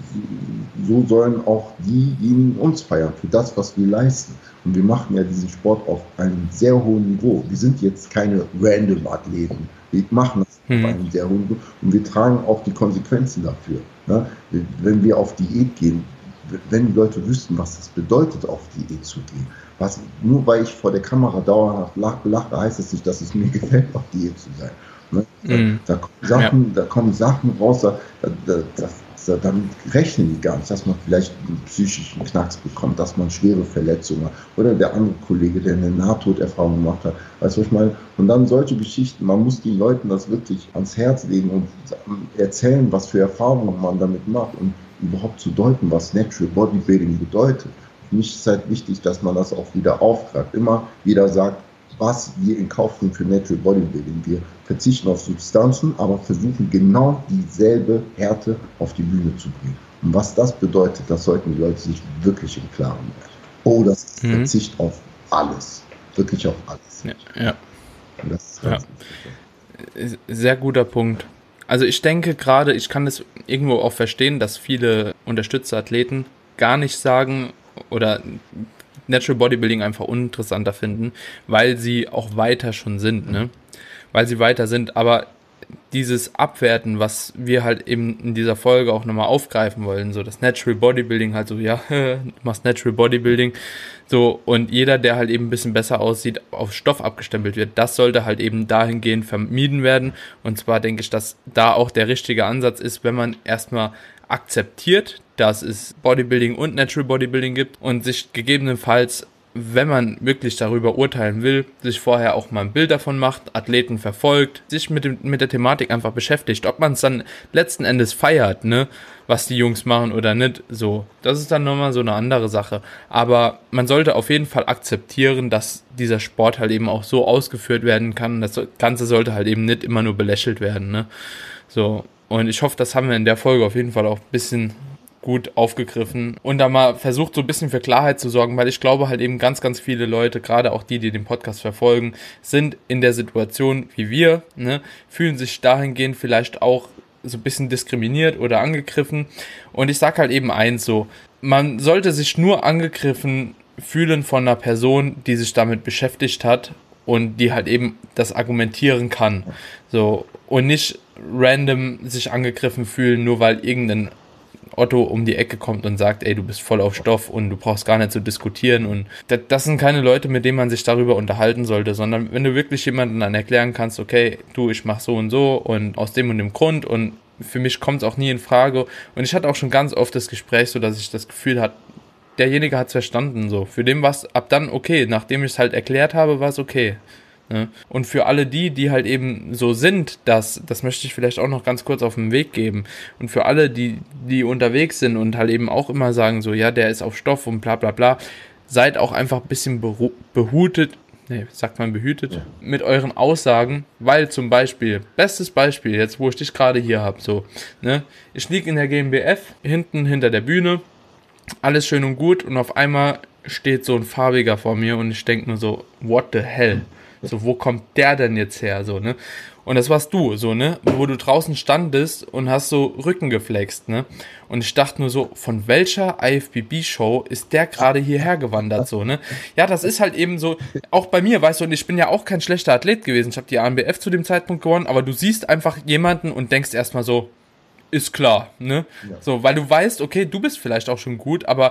So sollen auch diejenigen uns feiern für das, was wir leisten. Und wir machen ja diesen Sport auf einem sehr hohen Niveau. Wir sind jetzt keine random Athleten. Wir machen das hm. auf einem sehr hohen Niveau. Und wir tragen auch die Konsequenzen dafür. Ne? Wenn wir auf Diät gehen, wenn die Leute wüssten, was das bedeutet, auf Diät zu gehen. Was, nur weil ich vor der Kamera dauerhaft lache, heißt es nicht, dass es mir gefällt, auf Diät zu sein. Ne? Mm. Da, da, kommen Sachen, ja. da kommen Sachen raus, da, da, da, da, damit rechnen die gar nicht, dass man vielleicht einen psychischen Knacks bekommt, dass man schwere Verletzungen hat. Oder der andere Kollege, der eine Nahtoderfahrung gemacht hat. Weißt du, was ich meine? Und dann solche Geschichten, man muss den Leuten das wirklich ans Herz legen und erzählen, was für Erfahrungen man damit macht und überhaupt zu deuten, was Natural Bodybuilding bedeutet. Für mich ist halt wichtig, dass man das auch wieder aufgreift. Immer wieder sagt, was wir in Kauf nehmen für Natural Bodybuilding. Wir verzichten auf Substanzen, aber versuchen genau dieselbe Härte auf die Bühne zu bringen. Und was das bedeutet, das sollten die Leute sich wirklich im Klaren werden. Oh, das ist mhm. Verzicht auf alles. Wirklich auf alles. Ja. ja. Und das ist ganz ja. Sehr guter Punkt. Also ich denke gerade, ich kann das irgendwo auch verstehen, dass viele Unterstützerathleten gar nicht sagen oder Natural Bodybuilding einfach uninteressanter finden, weil sie auch weiter schon sind, ne? Weil sie weiter sind, aber dieses Abwerten, was wir halt eben in dieser Folge auch nochmal aufgreifen wollen, so das Natural Bodybuilding halt so, ja, du machst Natural Bodybuilding, so, und jeder, der halt eben ein bisschen besser aussieht, auf Stoff abgestempelt wird, das sollte halt eben dahingehend vermieden werden, und zwar denke ich, dass da auch der richtige Ansatz ist, wenn man erstmal akzeptiert, dass es Bodybuilding und Natural Bodybuilding gibt und sich gegebenenfalls, wenn man wirklich darüber urteilen will, sich vorher auch mal ein Bild davon macht, Athleten verfolgt, sich mit dem, mit der Thematik einfach beschäftigt, ob man es dann letzten Endes feiert, ne, was die Jungs machen oder nicht, so, das ist dann nochmal so eine andere Sache, aber man sollte auf jeden Fall akzeptieren, dass dieser Sport halt eben auch so ausgeführt werden kann, das Ganze sollte halt eben nicht immer nur belächelt werden, ne, so, und ich hoffe, das haben wir in der Folge auf jeden Fall auch ein bisschen gut aufgegriffen und da mal versucht, so ein bisschen für Klarheit zu sorgen, weil ich glaube halt eben ganz, ganz viele Leute, gerade auch die, die den Podcast verfolgen, sind in der Situation wie wir, ne, fühlen sich dahingehend vielleicht auch so ein bisschen diskriminiert oder angegriffen, und ich sag halt eben eins so, man sollte sich nur angegriffen fühlen von einer Person, die sich damit beschäftigt hat und die halt eben das argumentieren kann, so, und nicht random sich angegriffen fühlen, nur weil irgendein Otto um die Ecke kommt und sagt, ey, du bist voll auf Stoff und du brauchst gar nicht zu diskutieren, und das, das sind keine Leute, mit denen man sich darüber unterhalten sollte, sondern wenn du wirklich jemandem dann erklären kannst, okay, du, ich mach so und so und aus dem und dem Grund und für mich kommt es auch nie in Frage, und ich hatte auch schon ganz oft das Gespräch so, dass ich das Gefühl hatte, derjenige hat es verstanden, so, für den war es ab dann okay, nachdem ich es halt erklärt habe, war es okay. Ne? Und für alle die, die halt eben so sind, das, das möchte ich vielleicht auch noch ganz kurz auf den Weg geben. Und für alle, die, die unterwegs sind und halt eben auch immer sagen, so, ja, der ist auf Stoff und bla bla bla, seid auch einfach ein bisschen beru- behutet, ne, sagt man behütet, ja. mit euren Aussagen, weil zum Beispiel, bestes Beispiel, jetzt wo ich dich gerade hier habe, so, ne, ich liege in der G M B F, hinten hinter der Bühne, alles schön und gut, und auf einmal steht so ein farbiger vor mir und ich denke nur so, what the hell? So, wo kommt der denn jetzt her, so, ne? Und das warst du, so, ne? Wo du draußen standest und hast so Rücken geflext, ne? Und ich dachte nur so, von welcher I F B B-Show ist der gerade hierher gewandert, so, ne? Ja, das ist halt eben so, auch bei mir, weißt du, und ich bin ja auch kein schlechter Athlet gewesen. Ich habe die A N B F zu dem Zeitpunkt gewonnen, aber du siehst einfach jemanden und denkst erstmal so, ist klar, ne? Ja. So, weil du weißt, okay, du bist vielleicht auch schon gut, aber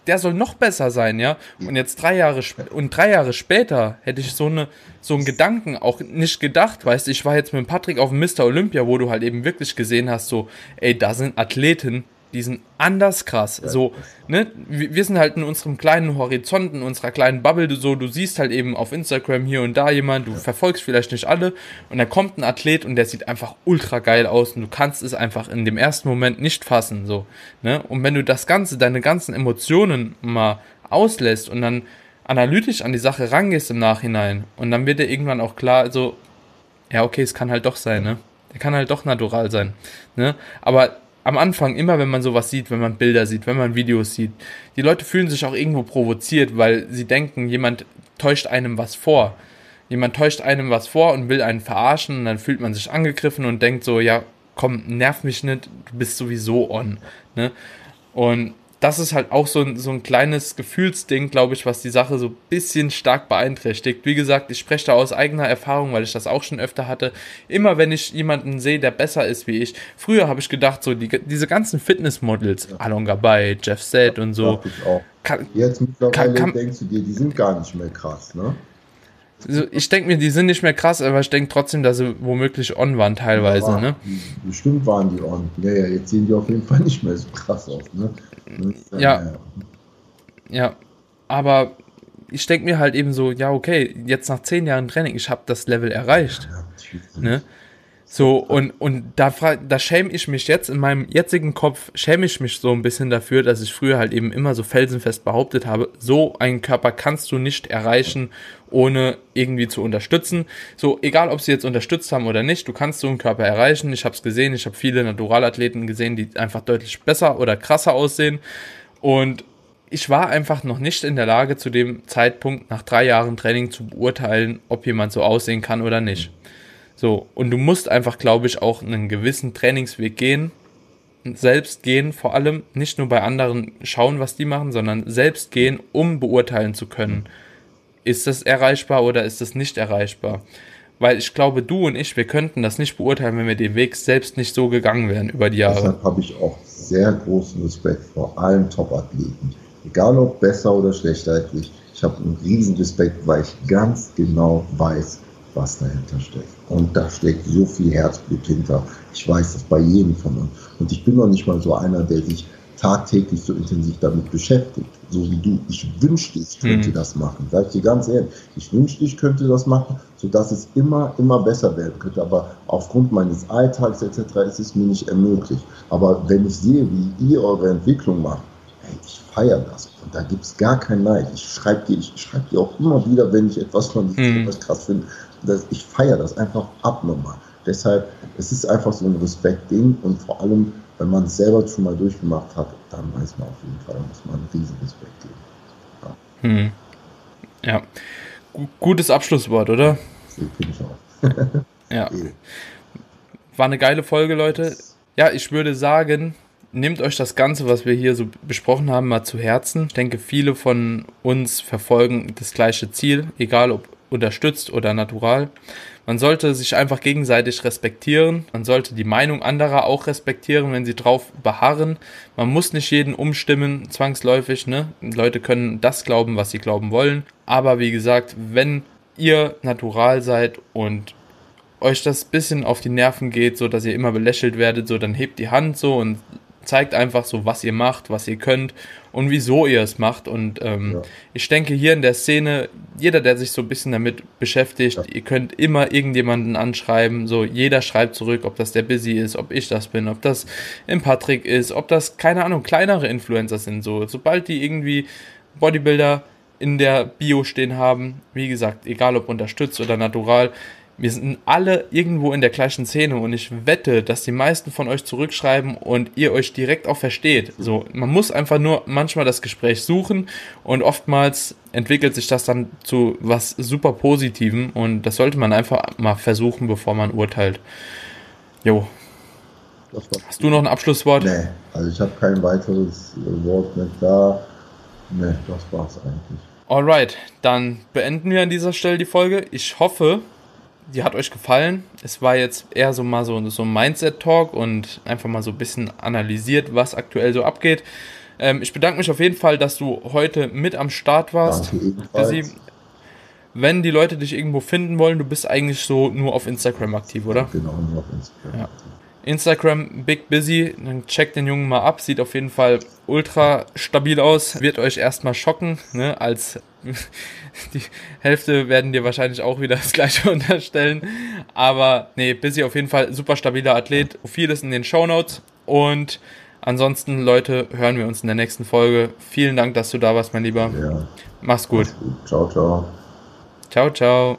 der soll noch besser sein, ja. Und jetzt drei Jahre sp- und drei Jahre später hätte ich so eine so einen Gedanken auch nicht gedacht, weißt du, ich war jetzt mit Patrick auf dem Mister Olympia, wo du halt eben wirklich gesehen hast, so, ey, da sind Athleten, die sind anders krass, so, ne, wir wir sind halt in unserem kleinen Horizont, in unserer kleinen Bubble, du, so, du siehst halt eben auf Instagram hier und da jemand, du verfolgst vielleicht nicht alle und dann kommt ein Athlet und der sieht einfach ultra geil aus und du kannst es einfach in dem ersten Moment nicht fassen, so, ne, und wenn du das Ganze, deine ganzen Emotionen mal auslässt und dann analytisch an die Sache rangehst im Nachhinein und dann wird dir irgendwann auch klar, also, ja, okay, es kann halt doch sein, ne, der kann halt doch natural sein, ne, aber am Anfang, immer wenn man sowas sieht, wenn man Bilder sieht, wenn man Videos sieht, die Leute fühlen sich auch irgendwo provoziert, weil sie denken, jemand täuscht einem was vor. Jemand täuscht einem was vor und will einen verarschen und dann fühlt man sich angegriffen und denkt so, ja, komm, nerv mich nicht, du bist sowieso on. Ne? Und das ist halt auch so ein, so ein kleines Gefühlsding, glaube ich, was die Sache so ein bisschen stark beeinträchtigt. Wie gesagt, ich spreche da aus eigener Erfahrung, weil ich das auch schon öfter hatte. Immer wenn ich jemanden sehe, der besser ist wie ich. Früher habe ich gedacht, so die, diese ganzen Fitnessmodels, ja. Alon Gabay, Jeff Seth und so. Ich auch. Kann, Jetzt mittlerweile kann, kann, denkst du dir, die sind gar nicht mehr krass, ne? Also ich denke mir, die sind nicht mehr krass, aber ich denke trotzdem, dass sie womöglich on waren teilweise, ja, ne? Bestimmt waren die on. Ja, ja, jetzt sehen die auf jeden Fall nicht mehr so krass aus, ne? Ja, ja, ja, aber ich denke mir halt eben so, ja okay, jetzt nach zehn Jahren Training, ich habe das Level erreicht, ja, ne? So, und, und da, da schäme ich mich jetzt, in meinem jetzigen Kopf schäme ich mich so ein bisschen dafür, dass ich früher halt eben immer so felsenfest behauptet habe, so einen Körper kannst du nicht erreichen, ohne irgendwie zu unterstützen. So, egal ob sie jetzt unterstützt haben oder nicht, du kannst so einen Körper erreichen. Ich habe es gesehen, ich habe viele Naturalathleten gesehen, die einfach deutlich besser oder krasser aussehen. Und ich war einfach noch nicht in der Lage, zu dem Zeitpunkt nach drei Jahren Training zu beurteilen, ob jemand so aussehen kann oder nicht. So, und du musst einfach, glaube ich, auch einen gewissen Trainingsweg gehen, selbst gehen vor allem, nicht nur bei anderen schauen, was die machen, sondern selbst gehen, um beurteilen zu können, ist das erreichbar oder ist das nicht erreichbar. Weil ich glaube, du und ich, wir könnten das nicht beurteilen, wenn wir den Weg selbst nicht so gegangen wären über die Jahre. Deshalb habe ich auch sehr großen Respekt vor allen Top-Athleten. Egal ob besser oder schlechter als ich. Ich habe einen riesen Respekt, weil ich ganz genau weiß, was dahinter steckt. Und da steckt so viel Herzblut hinter. Ich weiß das bei jedem von uns. Und ich bin noch nicht mal so einer, der sich tagtäglich so intensiv damit beschäftigt, so wie du. Ich wünschte, ich könnte hm. das machen. Sag ich dir ganz ehrlich, ich wünschte, ich könnte das machen, sodass es immer, immer besser werden könnte. Aber aufgrund meines Alltags et cetera ist es mir nicht ermöglicht. Aber wenn ich sehe, wie ihr eure Entwicklung macht, hey, ich feiere das. Und da gibt es gar keinen Neid. Ich schreibe dir, ich schreibe dir auch immer wieder, wenn ich etwas von hm. etwas krass finde. Das, ich feiere das einfach abnormal. Deshalb, es ist einfach so ein Respektding und vor allem, wenn man es selber schon mal durchgemacht hat, dann weiß man auf jeden Fall, da muss man einen riesen Respekt geben. Ja. Hm. ja. Gutes Abschlusswort, oder? So finde ich auch. Ja. War eine geile Folge, Leute. Ja, ich würde sagen, nehmt euch das Ganze, was wir hier so besprochen haben, mal zu Herzen. Ich denke, viele von uns verfolgen das gleiche Ziel, egal ob unterstützt oder natural. Man sollte sich einfach gegenseitig respektieren. Man sollte die Meinung anderer auch respektieren, wenn sie drauf beharren. Man muss nicht jeden umstimmen, zwangsläufig, ne? Leute können das glauben, was sie glauben wollen. Aber wie gesagt, wenn ihr natural seid und euch das bisschen auf die Nerven geht, so dass ihr immer belächelt werdet, so dann hebt die Hand so und zeigt einfach so, was ihr macht, was ihr könnt und wieso ihr es macht. Und ähm, ja. ich denke, hier in der Szene, jeder, der sich so ein bisschen damit beschäftigt, ja. ihr könnt immer irgendjemanden anschreiben. So, jeder schreibt zurück, ob das der Busy ist, ob ich das bin, ob das im Patrick ist, ob das, keine Ahnung, kleinere Influencer sind. So, sobald die irgendwie Bodybuilder in der Bio stehen haben, wie gesagt, egal ob unterstützt oder natural, wir sind alle irgendwo in der gleichen Szene und ich wette, dass die meisten von euch zurückschreiben und ihr euch direkt auch versteht. So, man muss einfach nur manchmal das Gespräch suchen und oftmals entwickelt sich das dann zu was super Positivem und das sollte man einfach mal versuchen, bevor man urteilt. Jo. Hast du noch ein Abschlusswort? Nee, also ich habe kein weiteres Wort mehr da. Nee, das war's eigentlich. Alright, dann beenden wir an dieser Stelle die Folge. Ich hoffe, die hat euch gefallen. Es war jetzt eher so mal so, so ein Mindset-Talk und einfach mal so ein bisschen analysiert, was aktuell so abgeht. Ähm, ich bedanke mich auf jeden Fall, dass du heute mit am Start warst. Danke ebenfalls. Busy. Wenn die Leute dich irgendwo finden wollen, du bist eigentlich so nur auf Instagram aktiv, oder? Genau, nur auf Instagram. Ja. Instagram Big Busy, dann checkt den Jungen mal ab, sieht auf jeden Fall ultra stabil aus, wird euch erstmal schocken, ne? Als die Hälfte werden dir wahrscheinlich auch wieder das gleiche unterstellen, aber nee, Busy auf jeden Fall super stabiler Athlet, vieles in den Shownotes und ansonsten, Leute, hören wir uns in der nächsten Folge. Vielen Dank, dass du da warst, mein Lieber. Ja. Mach's gut. Mach's gut. Ciao, ciao. Ciao, ciao.